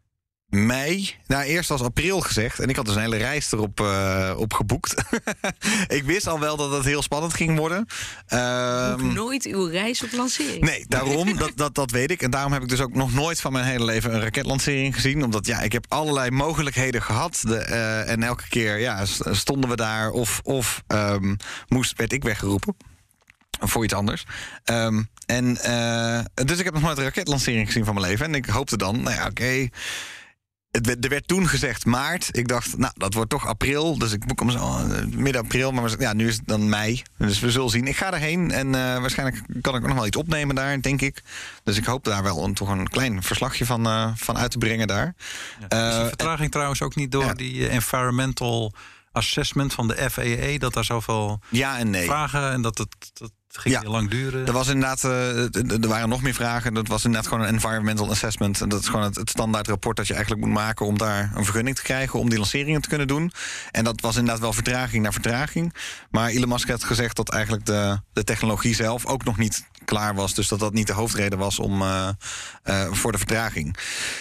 mei, nou eerst was april gezegd. En ik had dus een hele reis erop uh, op geboekt. Ik wist al wel dat het heel spannend ging worden. Um, Boek nooit uw reis op lancering. Nee, daarom, dat, dat, dat weet ik. En daarom heb ik dus ook nog nooit van mijn hele leven een raketlancering gezien. Omdat ja, ik heb allerlei mogelijkheden gehad. De, uh, en elke keer ja, stonden we daar of, of um, moest, werd ik weggeroepen. Voor iets anders. Um, en, uh, dus ik heb nog nooit een raketlancering gezien van mijn leven. En ik hoopte dan, nou ja, oké. Okay, Het werd, er werd toen gezegd maart. Ik dacht, nou, dat wordt toch april. Dus ik boek hem zo uh, midden april. Maar ja, nu is het dan mei. Dus we zullen zien. Ik ga erheen en uh, waarschijnlijk kan ik ook nog wel iets opnemen daar, denk ik. Dus ik hoop daar wel een, toch een klein verslagje van, uh, van uit te brengen daar. Ja, is die uh, vertraging en, trouwens ook niet door ja. die uh, environmental assessment van de F A A... dat daar zoveel ja en nee. vragen en dat het... Dat Het ging ja, heel lang duren. Er was inderdaad, uh, er waren nog meer vragen. Dat was inderdaad gewoon een environmental assessment. En dat is gewoon het, het standaard rapport dat je eigenlijk moet maken om daar een vergunning te krijgen, om die lanceringen te kunnen doen. En dat was inderdaad wel vertraging naar vertraging. Maar Elon Musk had gezegd dat eigenlijk de, de technologie zelf ook nog niet klaar was. Dus dat dat niet de hoofdreden was om, uh, uh, voor de vertraging.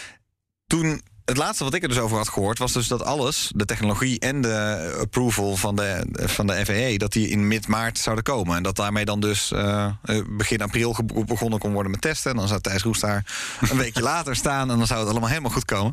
Toen. Het laatste wat ik er dus over had gehoord was dus dat alles, de technologie en de approval van de, van de F A A, dat die in mid-maart zouden komen. En dat daarmee dan dus uh, begin april ge- begonnen kon worden met testen. En dan zou Thijs Roes daar een weekje later staan en dan zou het allemaal helemaal goed komen.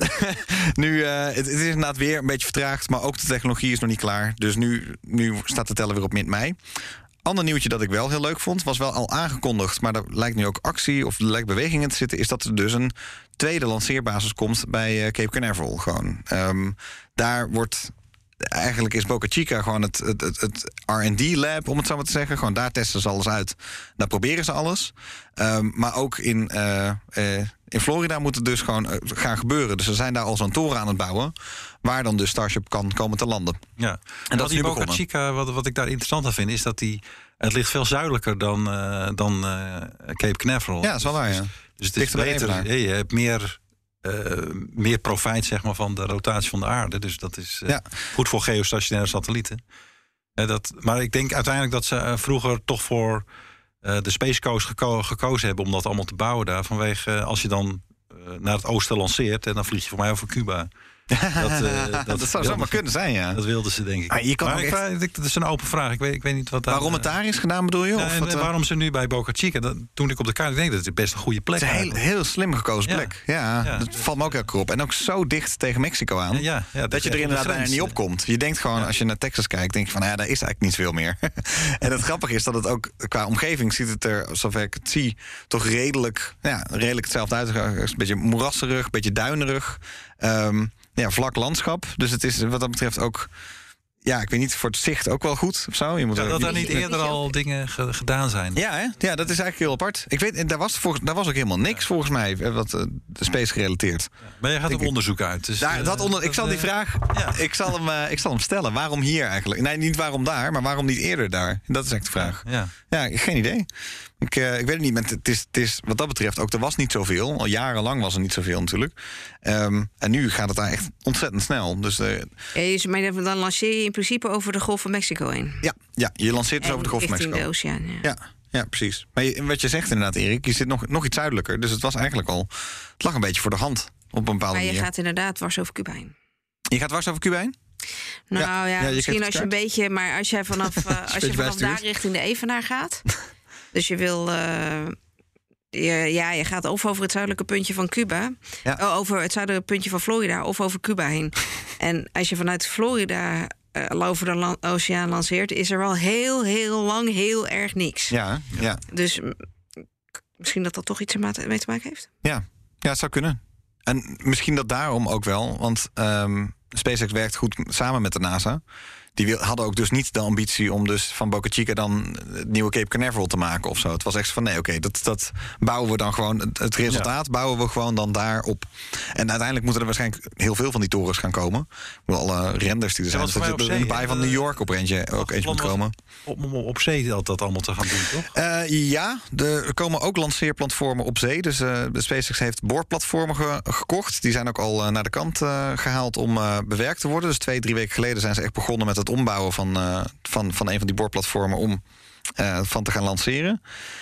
nu, uh, het, het is inderdaad weer een beetje vertraagd, maar ook de technologie is nog niet klaar. Dus nu, nu staat de teller weer op mid-mei. Ander nieuwtje dat ik wel heel leuk vond, was wel al aangekondigd, maar er lijkt nu ook actie of er lijkt beweging in te zitten, is dat er dus een tweede lanceerbasis komt bij uh, Cape Canaveral. Gewoon. Um, daar wordt, eigenlijk is Boca Chica gewoon het, het, het, het R en D lab, om het zo maar te zeggen. Gewoon daar testen ze alles uit. Daar proberen ze alles. Um, maar ook in, uh, uh, in Florida moet het dus gewoon uh, gaan gebeuren. Dus ze zijn daar al zo'n toren aan het bouwen, waar dan dus Starship kan komen te landen. Ja, en, en dat is nu Boca begonnen. Chica, wat, wat ik daar interessant aan vind, is dat die, het ligt veel zuidelijker dan, uh, dan uh, Cape Canaveral. Ja, dat is wel waar, ja. Dus, dus het is beter. Hey, je hebt meer, uh, meer profijt, zeg maar, van de rotatie van de aarde. Dus dat is uh, ja. goed voor geostationaire satellieten. Uh, dat, maar ik denk uiteindelijk dat ze uh, vroeger toch voor uh, de Space Coast geko- gekozen hebben om dat allemaal te bouwen daar. Vanwege uh, als je dan uh, naar het oosten lanceert, en dan vlieg je voor mij over Cuba. Dat, uh, dat, dat zou zomaar kunnen zijn, ja. Dat wilden ze, denk ik. Ah, je kan maar ook ik echt... vraag, dat is een open vraag. Ik weet, ik weet niet wat daar, waarom het daar is gedaan, bedoel je? Ja, of en, wat, en waarom ze nu bij Boca Chica... Dat, toen ik op de kaart ik denk dat het best een goede plek is. Het is een heel, heel slim gekozen ja. plek. Ja, ja, dat valt me ook heel keer op. En ook zo dicht tegen Mexico aan. Ja, ja, ja, dat, dat je er inderdaad bijna niet op komt. Je denkt gewoon, ja. als je naar Texas kijkt, denk je van, nou ja, daar is eigenlijk niet veel meer. En het grappige is dat het ook qua omgeving ziet het er, zover ik het zie, toch redelijk, ja, redelijk hetzelfde uit. Een beetje moerasserig, een beetje duinerig. Um, Ja, vlak landschap. Dus het is wat dat betreft ook, ja, ik weet niet, voor het zicht ook wel goed of zo. Je moet ja, er, dat je, er niet eerder al dingen ge- gedaan zijn. Ja, hè? Ja, dat is eigenlijk heel apart. Ik weet, daar was, volgens, daar was ook helemaal niks ja. volgens mij wat uh, de space gerelateerd. Ja. Maar jij gaat op onderzoek uit. Dus, daar, dat onder, uh, ik zal die uh, vraag, ja. ik, zal hem, uh, ik zal hem stellen. Waarom hier eigenlijk? Nee, niet waarom daar, maar waarom niet eerder daar? Dat is echt de vraag. Ja, ja. ja geen idee. Ik, uh, ik weet het niet, maar het is, het is wat dat betreft ook, er was niet zoveel. Al jarenlang was er niet zoveel natuurlijk. Um, en nu gaat het daar echt ontzettend snel. Dus, uh, ja, maar dan lanceer je in principe over de Golf van Mexico heen. Ja, ja je lanceert dus en over de Golf van Mexico. de oceaan, ja. ja. Ja, precies. Maar je, wat je zegt inderdaad, Erik, je zit nog, nog iets zuidelijker. Dus het was eigenlijk al, het lag een beetje voor de hand op een bepaalde manier. Maar je manier. gaat inderdaad dwars over Cuba heen. Je gaat dwars over Cuba heen? Nou ja, ja, ja misschien als je een kaart. beetje, maar als jij vanaf, uh, als je vanaf daar richting de Evenaar gaat. Dus je wil, uh, je, ja, je gaat of over het zuidelijke puntje van Cuba, ja. uh, over het zuidelijke puntje van Florida, of over Cuba heen. En als je vanuit Florida uh, over de la- oceaan lanceert, is er wel heel, heel lang heel erg niks. Ja, ja. Dus m- misschien dat dat toch iets mee te maken heeft. Ja, ja, het zou kunnen. En misschien dat daarom ook wel, want um, SpaceX werkt goed samen met de NASA. Die wil, hadden ook dus niet de ambitie om dus van Boca Chica dan het nieuwe Cape Canaveral te maken of zo. Het was echt van nee, oké, okay, dat, dat bouwen we dan gewoon. Het, het resultaat ja. bouwen we gewoon dan daarop. En uiteindelijk moeten er waarschijnlijk heel veel van die torens gaan komen. Alle renders die er zijn. Ja, dat er de baai van New York op eentje ook eentje moet komen. Om op, op zee dat, dat allemaal te gaan doen, toch? Uh, ja, er komen ook lanceerplatformen op zee. Dus uh, de SpaceX heeft boorplatformen ge- gekocht. Die zijn ook al uh, naar de kant uh, gehaald om uh, bewerkt te worden. Dus twee, drie weken geleden zijn ze echt begonnen met het ombouwen van, uh, van, van een van die boorplatformen om uh, van te gaan lanceren.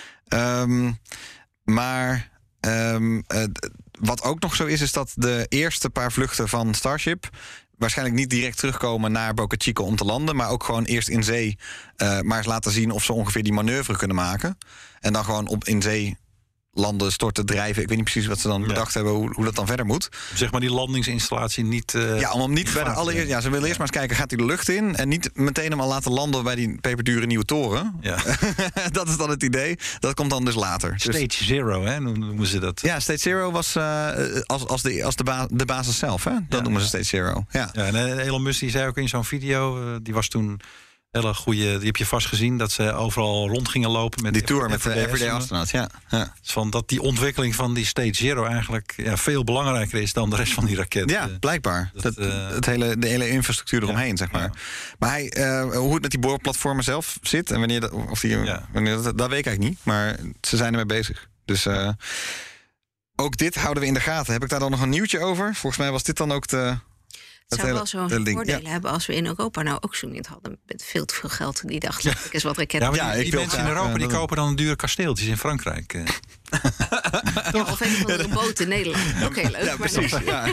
Um, maar um, uh, wat ook nog zo is, is dat de eerste paar vluchten van Starship waarschijnlijk niet direct terugkomen naar Boca Chica om te landen, maar ook gewoon eerst in zee uh, maar eens laten zien of ze ongeveer die manoeuvre kunnen maken. En dan gewoon op in zee landen storten, drijven. Ik weet niet precies wat ze dan Ja. bedacht hebben... Hoe, hoe dat dan verder moet. Zeg maar die landingsinstallatie niet... Uh, ja, om hem niet bij de allereerste... Ja, ze willen eerst maar eens kijken, gaat hij de lucht in... en niet meteen hem al laten landen bij die peperdure nieuwe toren. Ja. Dat is dan het idee. Dat komt dan dus later. Stage dus, Zero, hè, noemen ze dat. Ja, Stage Zero was uh, als, als, de, als de, ba- de basis zelf. Hè? Dat ja, noemen ze ja. Stage Zero. Ja. Ja, en Elon Musk die zei ook in zo'n video... Uh, die was toen... hele goede, die heb je vast gezien, dat ze overal rond gingen lopen met die tour met de Everyday Astronaut. Ja. Ja. Van dat die ontwikkeling van die Stage Zero eigenlijk ja, veel belangrijker is dan de rest van die raket. Ja, blijkbaar. Dat, dat, uh, het hele, de hele infrastructuur eromheen, ja, zeg maar. Ja. Maar hij, uh, hoe het met die boorplatformen zelf zit en wanneer dat, of die, ja. wanneer dat, dat weet ik eigenlijk niet. Maar ze zijn ermee bezig. Dus uh, ook dit houden we in de gaten. Heb ik daar dan nog een nieuwtje over? Volgens mij was dit dan ook de... Het zou wel zo'n voordelen ja. hebben als we in Europa nou ook zo'n niet hadden met veel te veel geld. Die dacht, ik eens wat raketten. Ja, maar die, die mensen in Europa uh, die kopen dan dure kasteeltjes in Frankrijk. Uh. Ja, of een van de boot in Nederland. Ook heel leuk. Ja, precies. Ja.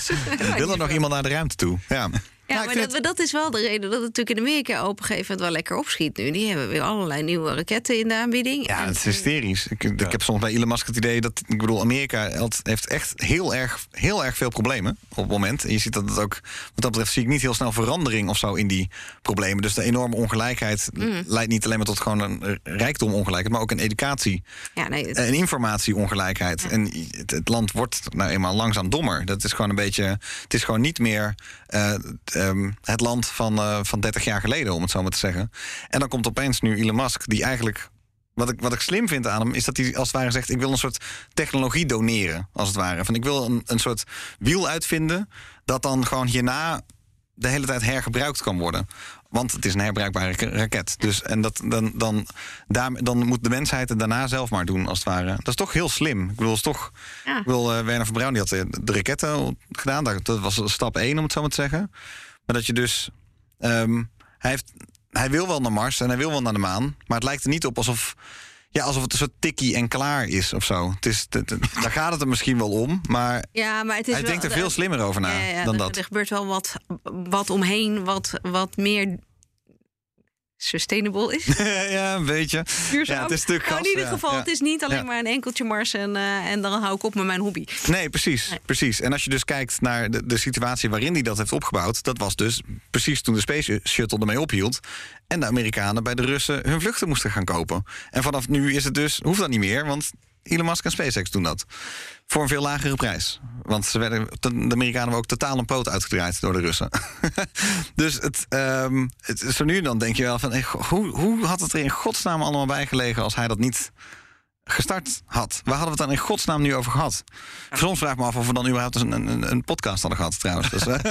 Wil er nog iemand naar de ruimte toe? Ja. Ja, ja, maar dat, het... dat is wel de reden dat het natuurlijk in Amerika op een gegeven moment wel lekker opschiet nu. Die hebben weer allerlei nieuwe raketten in de aanbieding. Ja, en, het is hysterisch. Ik, ik ja. heb soms bij Elon Musk het idee dat, ik bedoel, Amerika heeft echt heel erg, heel erg veel problemen op het moment. En je ziet dat het ook, wat dat betreft zie ik niet heel snel verandering of zo in die problemen. Dus de enorme ongelijkheid mm. leidt niet alleen maar tot gewoon een rijkdomongelijkheid, maar ook een educatie ja, nee, het... en informatieongelijkheid. Ja. En het, het land wordt nou eenmaal langzaam dommer. Dat is gewoon een beetje, het is gewoon niet meer uh, um, het land van, uh, van dertig jaar geleden, om het zo maar te zeggen. En dan komt opeens nu Elon Musk, die eigenlijk... Wat ik, wat ik slim vind aan hem, is dat hij als het ware zegt... ik wil een soort technologie doneren, als het ware. Van, ik wil een, een soort wiel uitvinden... dat dan gewoon hierna de hele tijd hergebruikt kan worden. Want het is een herbruikbare raket. Dus, en dat, dan, dan, daar, dan moet de mensheid het daarna zelf maar doen, als het ware. Dat is toch heel slim. Ik bedoel, is toch, ja. ik bedoel, uh, Werner van Braun die had de, de raketten gedaan. Dat was stap één, om het zo maar te zeggen. Maar dat je dus... Um, hij, heeft, hij wil wel naar Mars en hij wil wel naar de maan. Maar het lijkt er niet op alsof, ja, alsof het een soort tikkie en klaar is of zo. Het is, het, het, daar gaat het er misschien wel om. Maar, ja, maar het is hij wel, denkt er veel slimmer over na ja, ja, dan er, dat. Er gebeurt wel wat, wat omheen wat, wat meer... sustainable is. Ja, een beetje. Duurzaam. Ja, het is natuurlijk nou, in ieder gas, geval, ja. het is niet alleen ja. maar een enkeltje Mars en, uh, en dan hou ik op met mijn hobby. Nee, precies, nee. precies. En als je dus kijkt naar de, de situatie waarin hij dat heeft opgebouwd... dat was dus precies toen de Space Shuttle ermee ophield... en de Amerikanen bij de Russen hun vluchten moesten gaan kopen. En vanaf nu is het dus, hoeft dat niet meer... want Elon Musk en SpaceX doen dat. Voor een veel lagere prijs. Want ze werden, de Amerikanen hebben ook totaal een poot uitgedraaid door de Russen. Dus het, um, het, zo nu dan denk je wel van... Hey, hoe, hoe had het er in godsnaam allemaal bij gelegen... als hij dat niet gestart had? Waar hadden we het dan in godsnaam nu over gehad? Ja. Soms vraag ik me af of we dan überhaupt een, een, een podcast hadden gehad trouwens. Dus, uh,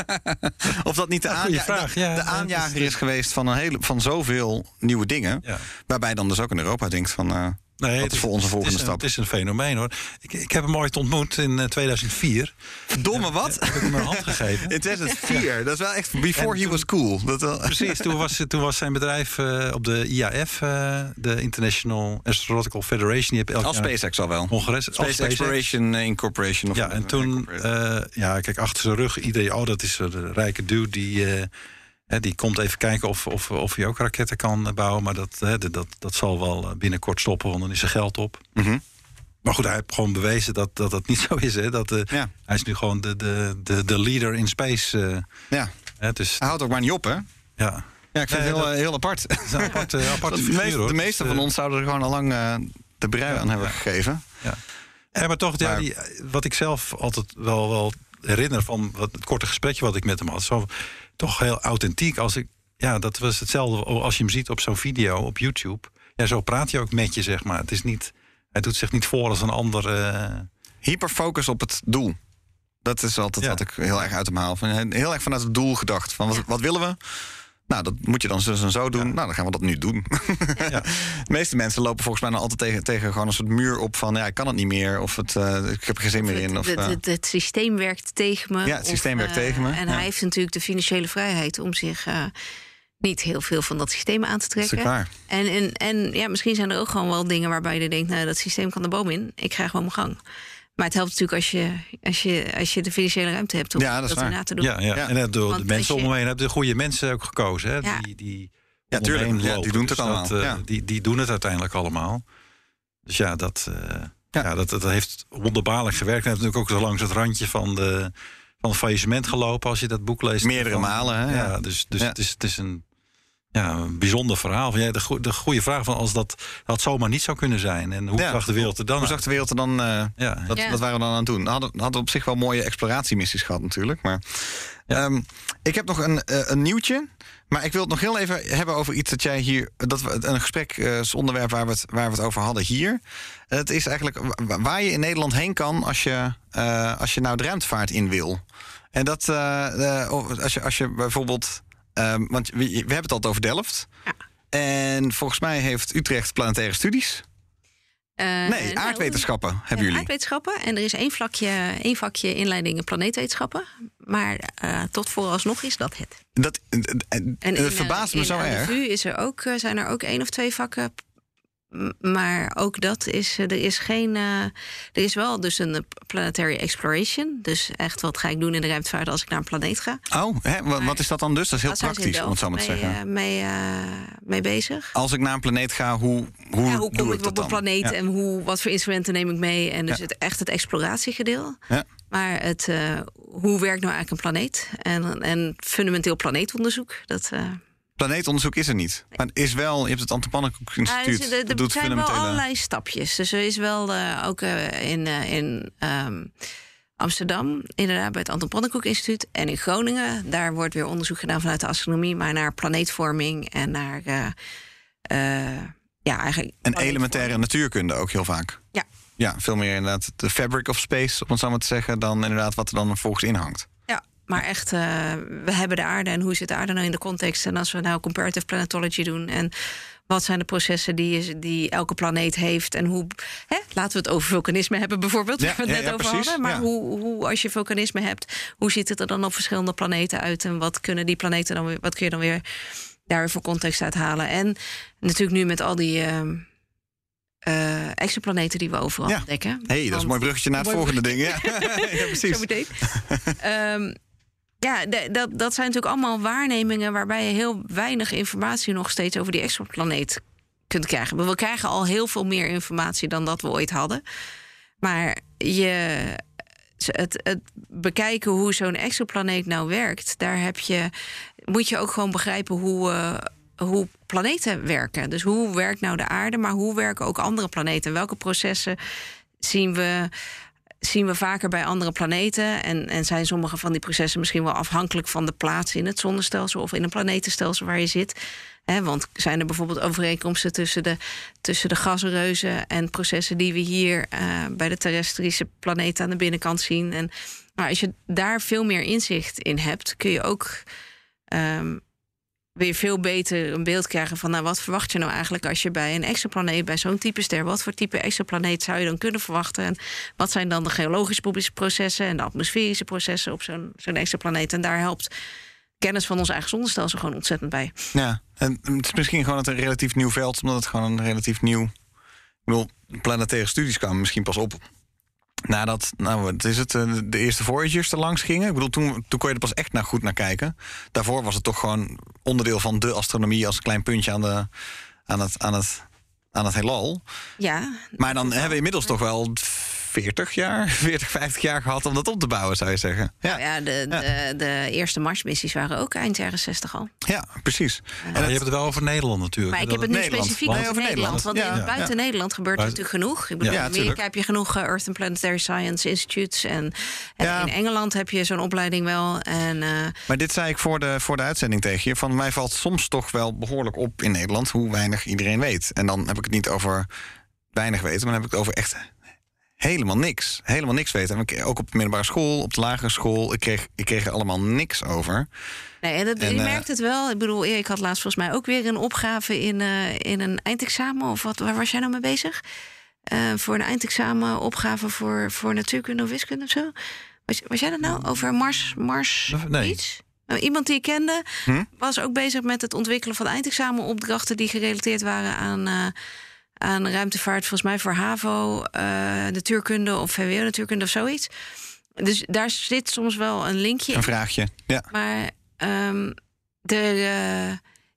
of dat niet de, aanja- vraag, de, ja, de aanjager is geweest van, een hele, van zoveel nieuwe dingen. Ja. Waarbij dan dus ook in Europa denkt van... Uh, Nee, dat is voor onze volgende het is een, stap. Het is een fenomeen hoor. Ik, ik heb hem ooit ontmoet in uh, tweeduizend vier. Domme wat? Heb ik hem een hand gegeven. In tweeduizend vier, ja. Dat is wel echt before en he toen, was cool. Dat wel. Precies, toen was, toen was zijn bedrijf uh, op de I A F, uh, de International Astronautical Federation. Die heb elk als SpaceX al wel. Congres, Space als SpaceX. Exploration Incorporation. Of ja, en toen, uh, ja, kijk, achter zijn rug, iedereen, oh, dat is een rijke dude die... Uh, He, die komt even kijken of, of, of hij ook raketten kan bouwen. Maar dat, he, dat, dat zal wel binnenkort stoppen, want dan is er geld op. Mm-hmm. Maar goed, hij heeft gewoon bewezen dat dat, dat niet zo is. Hè. Dat, uh, ja. Hij is nu gewoon de, de, de, de leader in space. Uh, ja. He, dus, hij houdt ook maar niet op, hè? Ja. Ja, ik vind nee, het heel, dat, heel apart. Het is een aparte, aparte figuur, de meeste, hoor. de meeste dus, van uh, ons zouden er gewoon al lang uh, de brui ja, aan hebben ja. gegeven. Ja. Ja, maar toch, maar, ja, die, wat ik zelf altijd wel, wel herinner van wat, het korte gesprekje wat ik met hem had. Zo, toch heel authentiek. Als ik, ja, dat was hetzelfde als je hem ziet op zo'n video op YouTube. Ja, zo praat hij ook met je, zeg maar. Het is niet, hij doet zich niet voor als een ander. Uh... Hyperfocus op het doel. Dat is altijd ja. wat ik heel erg uit hem haal. Heel erg vanuit het doel gedacht. Van wat, ja. wat willen we? Nou, dat moet je dan zo en zo doen. Ja. Nou, dan gaan we dat nu doen. Ja. De meeste mensen lopen volgens mij dan altijd tegen, tegen gewoon een soort muur op van... ja, ik kan het niet meer, of het, uh, ik heb er geen zin meer in. Of, het, het, het systeem werkt tegen me. Ja, het systeem of, werkt uh, tegen me. En ja. hij heeft natuurlijk de financiële vrijheid om zich... Uh, niet heel veel van dat systeem aan te trekken. Dat is waar. En, en, en ja, misschien zijn er ook gewoon wel dingen waarbij je denkt... nou, dat systeem kan de boom in, ik ga gewoon mijn gang. Maar het helpt natuurlijk als je, als je, als je de financiële ruimte hebt om ja, dat, dat na te doen. Ja, ja. ja. En de, de mensen om me heen hebben de goede mensen ook gekozen. Hè? Ja. Die, die ja, tuurlijk. Ja, die doen het dus allemaal. dat, uh, ja. die, die doen het uiteindelijk allemaal. Dus ja, dat... Uh, Ja, ja dat, dat heeft wonderbaarlijk gewerkt. Hij heeft natuurlijk ook zo langs het randje van de van het faillissement gelopen als je dat boek leest. Meerdere van, malen, hè? Ja, dus, dus ja. Het, is, het is een, ja, een bijzonder verhaal. Ja, de, go- de goede vraag van als dat, dat zomaar niet zou kunnen zijn. En hoe Ja. zag de wereld er dan Hoe uit? zag de wereld er dan... Uh, ja. Dat, Ja. dat waren we dan aan het doen. Hadden, hadden op zich wel mooie exploratiemissies gehad natuurlijk. Maar Ja. um, ik heb nog een, uh, een nieuwtje. Maar ik wil het nog heel even hebben over iets dat jij hier... Dat we, een gespreksonderwerp waar we, het, waar we het over hadden hier. Het is eigenlijk waar je in Nederland heen kan als je, uh, als je nou de ruimtevaart in wil. En dat uh, uh, als, je, als je bijvoorbeeld... Um, want we, we hebben het altijd over Delft. Ja. En volgens mij heeft Utrecht planetaire studies. Uh, Nee, aardwetenschappen nou, hebben jullie. Aardwetenschappen. En er is één, vlakje, één vakje inleidingen planeetwetenschappen. Maar uh, tot vooralsnog is dat het. Dat, en, En het in, verbaast me in zo aan de erg. V U is er ook, zijn er ook één of twee vakken. Maar ook dat is, er is geen. Uh, er is wel dus een planetary exploration. Dus echt, wat ga ik doen in de ruimtevaart als ik naar een planeet ga? Oh, hè, wat, wat is dat dan dus? Dat is heel Daar zijn ze in praktisch, om het zo maar te Delft mee, zeggen. uh, mee, uh, mee bezig. Als ik naar een planeet ga, hoe, hoe, Ja, hoe doe kom ik ik dat op een dan? planeet Ja. en hoe, wat voor instrumenten neem ik mee? En dus Ja. het, echt het exploratiegedeel. Ja. Maar het, uh, hoe werkt nou eigenlijk een planeet? En, en fundamenteel planeetonderzoek. Dat, uh, Planeetonderzoek is er niet. Maar het is wel, je hebt het Antroponicus Instituut. uh, er dat doet zijn wel fundamentele... allerlei stapjes. Dus er is wel uh, ook uh, in, uh, in um, Amsterdam, inderdaad bij het Antroponicus Instituut. En in Groningen, daar wordt weer onderzoek gedaan vanuit de astronomie, maar naar planeetvorming en naar uh, uh, ja, eigenlijk. En elementaire natuurkunde ook heel vaak. Ja. Ja, veel meer inderdaad de fabric of space, om het zo maar te zeggen, dan inderdaad wat er dan volgens in hangt. Ja, maar echt, uh, we hebben de aarde en hoe zit de aarde nou in de context? En als we nou comparative planetology doen en wat zijn de processen die, die elke planeet heeft en hoe, hè, laten we het over vulkanisme hebben bijvoorbeeld, Ja, waar we het ja, net ja, over precies, hadden. Maar ja. hoe, hoe, als je vulkanisme hebt, hoe ziet het er dan op verschillende planeten uit en wat kunnen die planeten dan weer, wat kun je dan weer daar weer voor context uithalen? En natuurlijk nu met al die Uh, Uh, exoplaneten die we overal Ja. ontdekken. Hé, hey, dat is een mooi bruggetje naar het Mooi volgende ding. Ja, ja precies. Zo meteen. um, ja, de, dat, dat zijn natuurlijk allemaal waarnemingen waarbij je heel weinig informatie nog steeds over die exoplaneet kunt krijgen. We krijgen al heel veel meer informatie dan dat we ooit hadden. Maar je, het, het bekijken hoe zo'n exoplaneet nou werkt, daar heb je, moet je ook gewoon begrijpen hoe, uh, hoe planeten werken. Dus hoe werkt nou de aarde, maar hoe werken ook andere planeten? Welke processen zien we, zien we vaker bij andere planeten? En, en zijn sommige van die processen misschien wel afhankelijk van de plaats in het zonnestelsel of in een planetenstelsel waar je zit? He, want zijn er bijvoorbeeld overeenkomsten tussen de, tussen de gasreuzen en processen die we hier uh, bij de terrestrische planeten aan de binnenkant zien? En maar als je daar veel meer inzicht in hebt, kun je ook Um, weer veel beter een beeld krijgen van, nou, wat verwacht je nou eigenlijk als je bij een exoplaneet, bij zo'n type ster, wat voor type exoplaneet zou je dan kunnen verwachten? En wat zijn dan de geologische processen en de atmosferische processen op zo'n, zo'n exoplaneet? En daar helpt kennis van ons eigen zonnestelsel gewoon ontzettend bij. Ja, en het is misschien gewoon een relatief nieuw veld, omdat het gewoon een relatief nieuw... Ik bedoel, planetaire studies kwamen misschien pas op nadat, nou, wat is het, de eerste Voyagers er langs gingen. Ik bedoel, toen, toen kon je er pas echt naar goed naar kijken. Daarvoor was het toch gewoon onderdeel van de astronomie als een klein puntje aan, de, aan, het, aan, het, aan het heelal. Ja. Maar dan hebben we inmiddels toch wel veertig jaar, veertig, vijftig jaar gehad om dat op te bouwen, zou je zeggen. Ja, Nou ja, de, Ja. De, de eerste Marsmissies waren ook eind jaren zestig al. ja precies. En je hebt het wel over Nederland natuurlijk. Maar ik Dat heb het nu Nederland. specifiek Nee, over, over Nederland. Nederland. Want Ja, in, buiten ja. Nederland gebeurt er Buiten- natuurlijk genoeg. Ik bedoel, Ja, in Amerika tuurlijk. heb je genoeg uh, Earth and Planetary Science Institutes. En, en Ja. in Engeland heb je zo'n opleiding wel. En, uh, Maar dit zei ik voor de, voor de uitzending tegen je. Van mij valt soms toch wel behoorlijk op in Nederland hoe weinig iedereen weet. En dan heb ik het niet over weinig weten, maar dan heb ik het over echt helemaal niks. Helemaal niks weten. En ik- ook op de middelbare school, op de lagere school, ik kreeg, ik kreeg er allemaal niks over. nee, en dat, En, je uh, merkt het wel. Ik bedoel, ik had laatst volgens mij ook weer een opgave in, uh, in een eindexamen. Of wat, waar was jij nou mee bezig? Uh, voor een eindexamen opgave voor, voor natuurkunde of wiskunde of zo. Was, was jij dat nou? Over Mars, Mars Nee. iets? Nou, iemand die ik kende Hm? was ook bezig met het ontwikkelen van eindexamenopdrachten die gerelateerd waren aan, uh, aan ruimtevaart, volgens mij voor HAVO, uh, natuurkunde of V W O-natuurkunde of zoiets. Dus daar zit soms wel een linkje Een in. vraagje. Ja. Maar um, de, uh,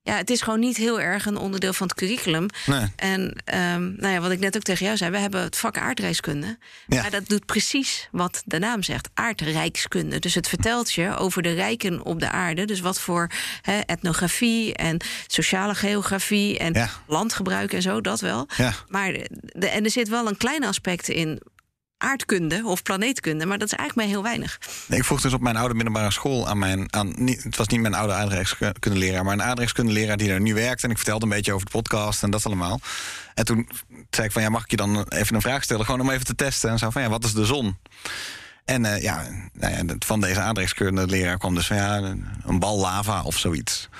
ja, het is gewoon niet heel erg een onderdeel van het curriculum. Nee. En um, nou ja, wat ik net ook tegen jou zei, we hebben het vak aardrijkskunde. Ja. Maar dat doet precies wat de naam zegt, aardrijkskunde. Dus het vertelt je over de rijken op de aarde. Dus wat voor he, etnografie en sociale geografie en ja. landgebruik en zo, dat wel. Ja. Maar de, en er zit wel een klein aspect in aardkunde of planeetkunde, maar dat is eigenlijk maar heel weinig. Ik vroeg dus op mijn oude middelbare school aan mijn... Aan, niet, het was niet mijn oude aardrijkskundeleraar, maar een aardrijkskundeleraar die daar nu werkt. En ik vertelde een beetje over de podcast en dat allemaal. En toen zei ik van, ja, mag ik je dan even een vraag stellen? Gewoon om even te testen. En zo van, ja, wat is de zon? En uh, ja, nou ja, van deze aardrijkskundeleraar kwam dus van, ja, een bal lava of zoiets.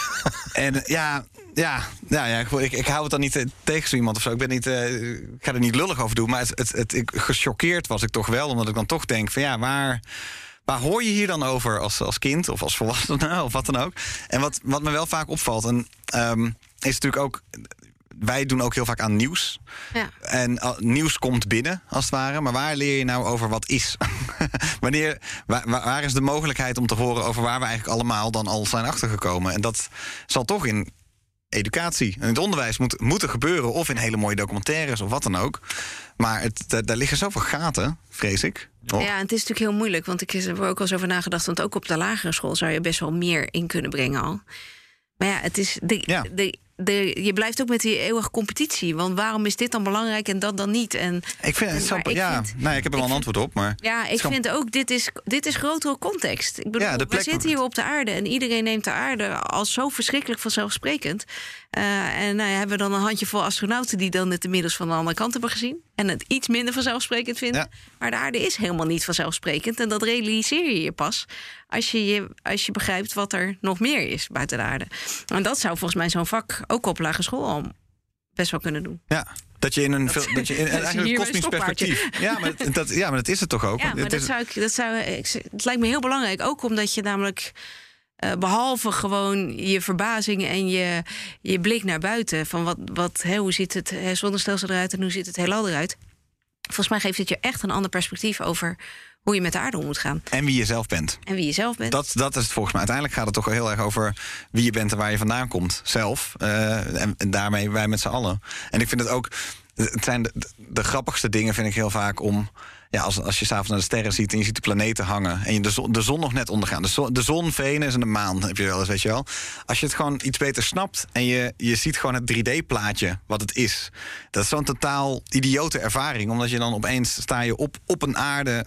en uh, ja... Ja, ja, ja ik, ik hou het dan niet uh, tegen zo iemand of zo. Ik, ben niet, uh, ik ga er niet lullig over doen. Maar het, het, het, ik, gechoqueerd was ik toch wel. Omdat ik dan toch denk van ja, waar, waar hoor je hier dan over als, als kind of als volwassene of wat dan ook? En wat, wat me wel vaak opvalt en, um, is natuurlijk ook... Wij doen ook heel vaak aan nieuws. Ja. En uh, nieuws komt binnen, als het ware. Maar waar leer je nou over wat is? Wanneer, waar, waar is de mogelijkheid om te horen over waar we eigenlijk allemaal dan al zijn achtergekomen? En dat zal toch in... educatie en het onderwijs moet, moeten gebeuren... of in hele mooie documentaires of wat dan ook. Maar het, daar, daar liggen zoveel gaten, vrees ik. Oh. Ja, en het is natuurlijk heel moeilijk... want ik heb er ook al eens over nagedacht... want ook op de lagere school zou je best wel meer in kunnen brengen al. Maar ja, het is de, Ja. de, de, je blijft ook met die eeuwige competitie. Want waarom is dit dan belangrijk en dat dan niet? En, Ik vind het zo... maar ik Ja, vind- nee, ik heb er wel een ik antwoord op, maar... Ja, ik Scham- vind ook, dit is, dit is grotere context. Ik bedoel, Ja, de we plek- zitten hier op de aarde... en iedereen neemt de aarde als zo verschrikkelijk vanzelfsprekend. Uh, en nou ja, hebben we dan een handjevol astronauten... die dan het inmiddels van de andere kant hebben gezien... en het iets minder vanzelfsprekend vinden. Ja. Maar de aarde is helemaal niet vanzelfsprekend... en dat realiseer je je pas als je, je, als je begrijpt... wat er nog meer is buiten de aarde. En dat zou volgens mij zo'n vak ook op lagere school... al best wel kunnen doen. Ja, dat je in een... veel, dat je in dat is eigenlijk hier een een kosmisch stoppaardje. perspectief... Ja maar, dat, ja, maar dat is het toch ook? Ja, maar het, dat is, zou ik, dat zou, ik, het lijkt me heel belangrijk. Ook omdat je namelijk... Uh, behalve gewoon je verbazing en je, je blik naar buiten... van wat, wat, hè, hoe ziet het hè, zonnestelsel eruit en hoe ziet het heelal eruit... volgens mij geeft het je echt een ander perspectief... over hoe je met de aarde om moet gaan. En wie je zelf bent. En wie je zelf bent. Dat, dat is het volgens mij. Uiteindelijk gaat het toch heel erg over wie je bent en waar je vandaan komt. Zelf. Uh, en, en daarmee wij met z'n allen. En ik vind het ook... Het zijn de, de grappigste dingen vind ik heel vaak om... Ja, als, als je s'avonds naar de sterren ziet en je ziet de planeten hangen... en je de zon, de zon nog net ondergaan. De zon, de zon, Venus en de maan heb je wel eens, weet je wel. Als je het gewoon iets beter snapt en je, je ziet gewoon het drie D-plaatje wat het is... dat is zo'n totaal idiote ervaring. Omdat je dan opeens sta je op, op een aarde...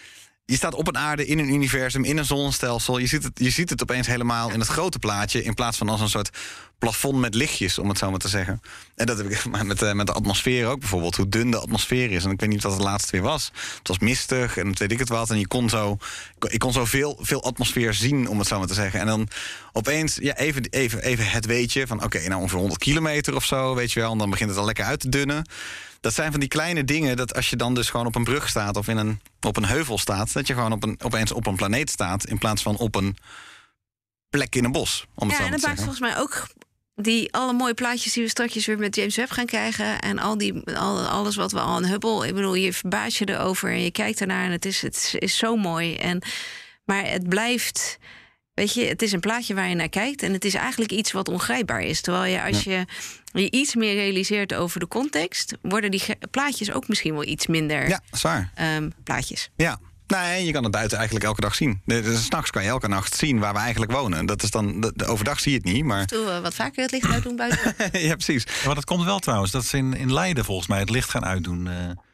Je staat op een aarde, in een universum, in een zonnestelsel. Je ziet het, je ziet het opeens helemaal in het grote plaatje... in plaats van als een soort plafond met lichtjes, om het zo maar te zeggen. En dat heb ik met, uh, met de atmosfeer ook bijvoorbeeld. Hoe dun de atmosfeer is. En ik weet niet wat het laatste weer was. Het was mistig en weet ik het wat. En je kon zo, ik kon zo veel, veel atmosfeer zien, om het zo maar te zeggen. En dan opeens, ja, even, even, even het weetje van... oké, okay, nou ongeveer honderd kilometer of zo, weet je wel. En dan begint het al lekker uit te dunnen. Dat zijn van die kleine dingen dat als je dan dus gewoon op een brug staat... of in een, op een heuvel staat... dat je gewoon op een, opeens op een planeet staat... in plaats van op een plek in een bos, om het Ja, zo en maar dat te maakt zeggen. volgens mij ook... die alle mooie plaatjes die we straks weer met James Webb gaan krijgen... en al die, al, alles wat we al aan Hubble... ik bedoel, je verbaast je erover en je kijkt ernaar... en het is, het is zo mooi. En, maar het blijft... Weet je, het is een plaatje waar je naar kijkt... en het is eigenlijk iets wat ongrijpbaar is. Terwijl je, als Ja. je je iets meer realiseert over de context... worden die ge- plaatjes ook misschien wel iets minder Ja, zwaar. um, plaatjes. Ja. Nee, je kan het buiten eigenlijk elke dag zien. Dus 's nachts kan je elke nacht zien waar we eigenlijk wonen. Dat is dan, de, de overdag zie je het niet, maar... Toen we wat vaker het licht uitdoen buiten. ja, precies. Ja, maar dat komt wel trouwens. Dat ze in, in Leiden volgens mij het licht gaan uitdoen. Uh,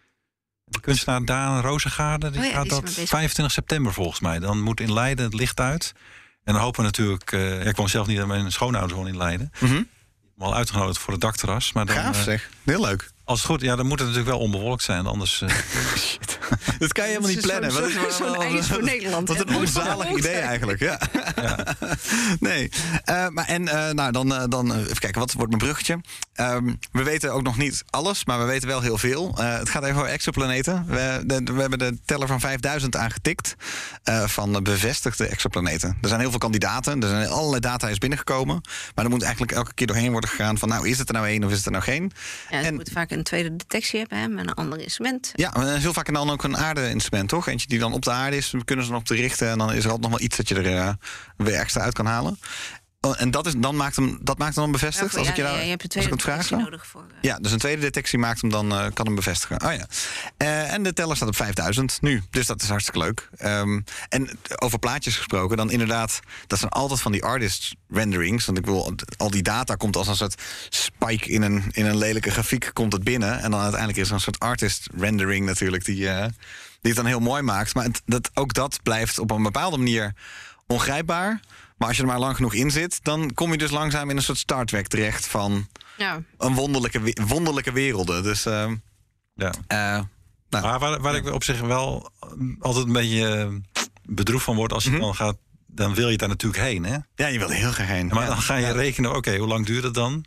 de kunstenaar Daan Rozengaarde, die Oh ja, gaat die is dat maar bezig. vijfentwintig september volgens mij. Dan moet in Leiden het licht uit. En dan hopen we natuurlijk... Uh, ja, ik woon zelf niet, aan mijn schoonouders wonen in Leiden. Mm-hmm. Al uitgenodigd voor het dakterras. Maar dan, Gaaf uh, zeg. Heel leuk. als het goed, ja, dan moet het natuurlijk wel onbewolkt zijn. Anders. Uh, Shit. Dat kan je helemaal niet plannen. Zo'n- Wat is wel- zo'n wel- eis voor Nederland, Wat hè? een onzalig idee eigenlijk. Ja. ja. Nee. Uh, maar en uh, nou, dan, uh, dan uh, even kijken, wat wordt mijn bruggetje? Um, we weten ook nog niet alles, maar we weten wel heel veel. Uh, het gaat even over exoplaneten. We, de, we hebben de teller van vijfduizend aangetikt uh, van bevestigde exoplaneten. Er zijn heel veel kandidaten. Er zijn allerlei data is binnengekomen. Maar er moet eigenlijk elke keer doorheen worden gegaan van... nou, is het er nou één of is het er nou geen? Ja, je En- moet vaak een tweede detectie hebben hè, met een ander instrument. Ja, maar heel vaak dan ook een aarde-instrument, toch? Eentje die dan op de aarde is, dan kunnen ze dan op te richten... en dan is er altijd nog wel iets dat je er uh, weer extra uit kan halen. Oh, en dat, is, dan maakt hem, dat maakt hem dan bevestigd? Ja, als ik je, ja, nou, ja, je hebt een als tweede ik het vraag detectie zo? nodig voor. Uh... Ja, dus een tweede detectie maakt hem dan, uh, kan hem bevestigen. Oh ja. Uh, en de teller staat op vijfduizend nu. Dus dat is hartstikke leuk. Um, en over plaatjes gesproken, dan inderdaad, dat zijn altijd van die artist renderings. Want ik wil, al die data komt als een soort spike in een, in een lelijke grafiek komt het binnen. En dan uiteindelijk is er een soort artist rendering natuurlijk die, uh, die het dan heel mooi maakt. Maar het, dat, ook dat blijft op een bepaalde manier ongrijpbaar. Maar als je er maar lang genoeg in zit, dan kom je dus langzaam in een soort Star Trek terecht van ja. een wonderlijke, wonderlijke werelden. Dus uh, ja. Uh, nou. Maar waar, waar ik op zich wel altijd een beetje bedroefd van word als je mm-hmm. dan gaat, dan wil je daar natuurlijk heen, hè? Ja, je wil er heel graag heen. Maar ja. dan ga je ja. rekenen, oké, okay, hoe lang duurt het dan?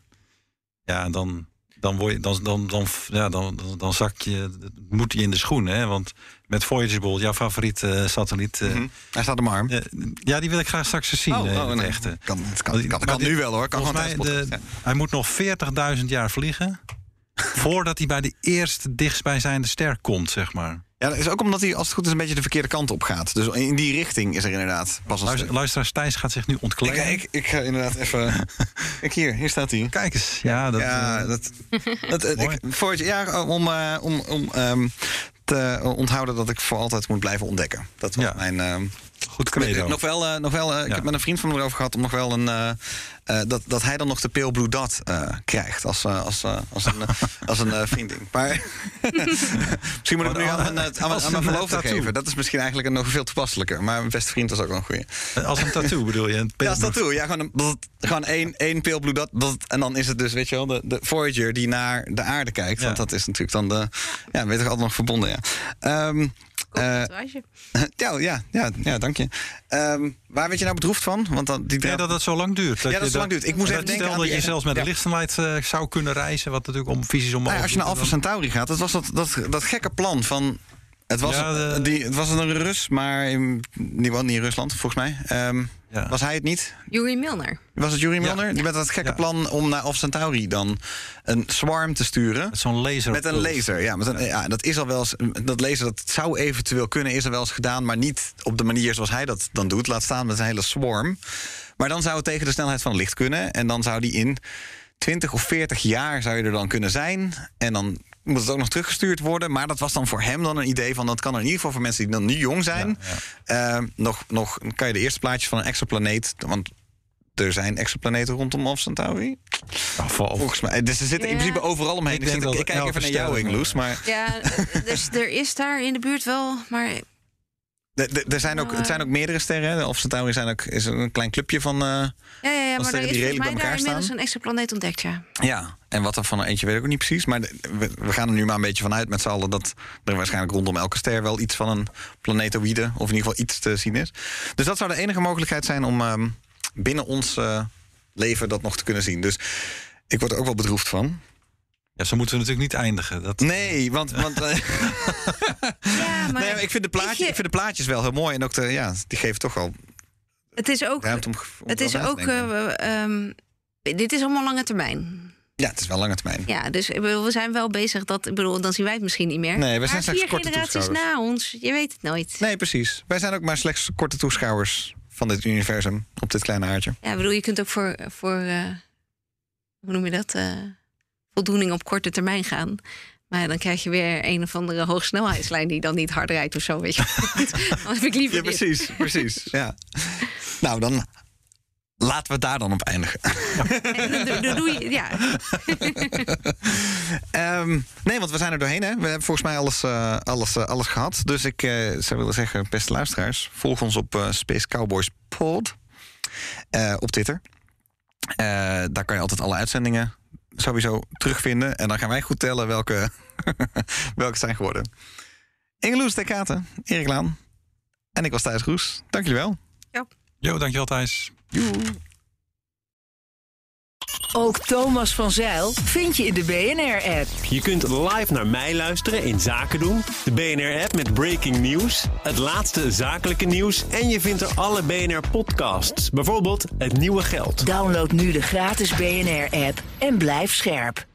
Ja, dan, dan, word je, dan, dan, dan, ja, dan, dan, dan zak je, moet je in de schoen, hè? Want met Voyager bijvoorbeeld, jouw favoriete uh, satelliet. Uh, mm-hmm. Hij staat op mijn arm. Uh, ja, die wil ik graag straks eens zien. Oh, uh, oh, nee. echte. Kan, het kan, kan, kan, kan nu wel hoor. Kan gewoon mij, de, ja. Hij moet nog veertigduizend jaar vliegen voordat hij bij de eerste dichtstbijzijnde ster komt, zeg maar. Ja, dat is ook omdat hij als het goed is een beetje de verkeerde kant op gaat. Dus in die richting is er inderdaad pas een Luister, Luisteraar Thijs gaat zich nu ontkleden. Ik, ik, ik ga inderdaad even... Kijk hier, hier staat hij. Kijk eens. Ja, dat... Ja, uh, dat, dat ik, voor het jaar om, uh, om, om um, te onthouden dat ik voor altijd moet blijven ontdekken. Dat was ja. mijn... Uh, Goed credo. Nog wel, uh, nog wel uh, ik ja. heb met een vriend van me erover gehad om nog wel een uh, uh, dat, dat hij dan nog de Pale Blue Dot uh, krijgt als, uh, als, uh, als een, uh, als een uh, vriending. Maar misschien moet ik nu aan, aan, aan, aan mijn verloofde geven. Dat is misschien eigenlijk nog veel toepasselijker. Maar mijn beste vriend is ook wel een goeie. Als een tattoo bedoel je? Een ja, als tattoo. Ja, gewoon, een, gewoon één, één Pale Blue Dot. En dan is het dus, weet je wel, de, de Voyager die naar de aarde kijkt. Ja. Want dat is natuurlijk dan de... Ja, weet ik altijd nog verbonden, ja. Um, Uh, ja, ja, ja, ja, dank je. Um, waar werd je nou bedroefd van? Want dan, die ja, dat het zo lang duurt. Dat ja, dat het zo lang duurt. Ik moest even denken aan dat je zelfs met ja. de lichtsenheid uh, zou kunnen reizen, wat natuurlijk om visies om. Nou, als je naar Alpha Centauri gaat, dat was dat, dat, dat gekke plan van. Het was, ja, de... die, het was een Rus, maar die woont niet in Rusland, volgens mij. Um, ja. Was hij het niet? Yuri Milner. Was het Yuri Milner? Ja. Die met dat gekke ja. plan om naar Alpha Centauri dan een swarm te sturen. Met zo'n laser. Met een laser, ja. Met een, ja dat is al wel eens, dat laser, dat zou eventueel kunnen, is er wel eens gedaan, maar niet op de manier zoals hij dat dan doet. Laat staan met een hele swarm. Maar dan zou het tegen de snelheid van het licht kunnen. En dan zou die in twintig of veertig jaar zou je er dan kunnen zijn. En dan moet het ook nog teruggestuurd worden. Maar dat was dan voor hem dan een idee van... dat kan er in ieder geval voor mensen die dan nu jong zijn. Ja, ja. Uh, nog, nog kan je de eerste plaatjes van een exoplaneet... want er zijn exoplaneten rondom Alpha Centauri. Oh, volgens mij. Dus ze zitten ja. in principe overal omheen. Ik, ik, ik, ik kijk even naar jou, Ingloes. Maar... Ja, dus er is daar in de buurt wel... maar De, de, er zijn ook, het zijn ook meerdere sterren. Alpha Centauri zijn ook, is een klein clubje van. Uh, ja, ja, ja maar er is volgens mij daar inmiddels een exoplaneet ontdekt, ja. Ja, en wat er van er eentje weet ik ook niet precies. Maar de, we, we gaan er nu maar een beetje vanuit met z'n allen dat er waarschijnlijk rondom elke ster wel iets van een planetoïde, of in ieder geval iets te zien is. Dus dat zou de enige mogelijkheid zijn om um, binnen ons uh, leven dat nog te kunnen zien. Dus ik word er ook wel bedroefd van. Ja, zo moeten we natuurlijk niet eindigen. Dat... Nee, want... want uh... ja, maar nee, ik, vind de plaatjes, je... ik vind de plaatjes wel heel mooi. En ook de, ja, die geven toch wel... Het is ook... Om, om het is ook uh, um, dit is allemaal lange termijn. Ja, het is wel lange termijn. Ja, dus ik bedoel, we zijn wel bezig. Dat, ik bedoel, dan zien wij het misschien niet meer. Nee, we zijn maar slechts vier korte generaties na ons. Je weet het nooit. Nee, precies. Wij zijn ook maar slechts korte toeschouwers van dit universum op dit kleine aardje. Ja, ik bedoel, je kunt ook voor... voor uh, hoe noem je dat... Uh, voldoening op korte termijn gaan. Maar dan krijg je weer een of andere hoogsnelheidslijn die dan niet hard rijdt of zo, weet je. Dan heb ik liever ja, precies, precies. Ja. Nou, dan laten we het daar dan op eindigen. Ja. doe, doe je, ja. um, nee, want we zijn er doorheen, hè. We hebben volgens mij alles, uh, alles, uh, alles gehad. Dus ik uh, zou willen zeggen, beste luisteraars, volg ons op uh, Space Cowboys Pod uh, op Twitter. Uh, daar kan je altijd alle uitzendingen sowieso terugvinden. En dan gaan wij goed tellen welke, welke zijn geworden. Ingeloes de Katen, Erik Laan. En ik was Thijs Roes. Dank jullie wel. Ja. Jo, dankjewel Thijs. Joe. Ook Thomas van Zijl vind je in de B N R-app. Je kunt live naar mij luisteren in Zaken doen. De B N R-app met breaking news. Het laatste zakelijke nieuws. En je vindt er alle B N R-podcasts. Bijvoorbeeld Het Nieuwe Geld. Download nu de gratis B N R-app en blijf scherp.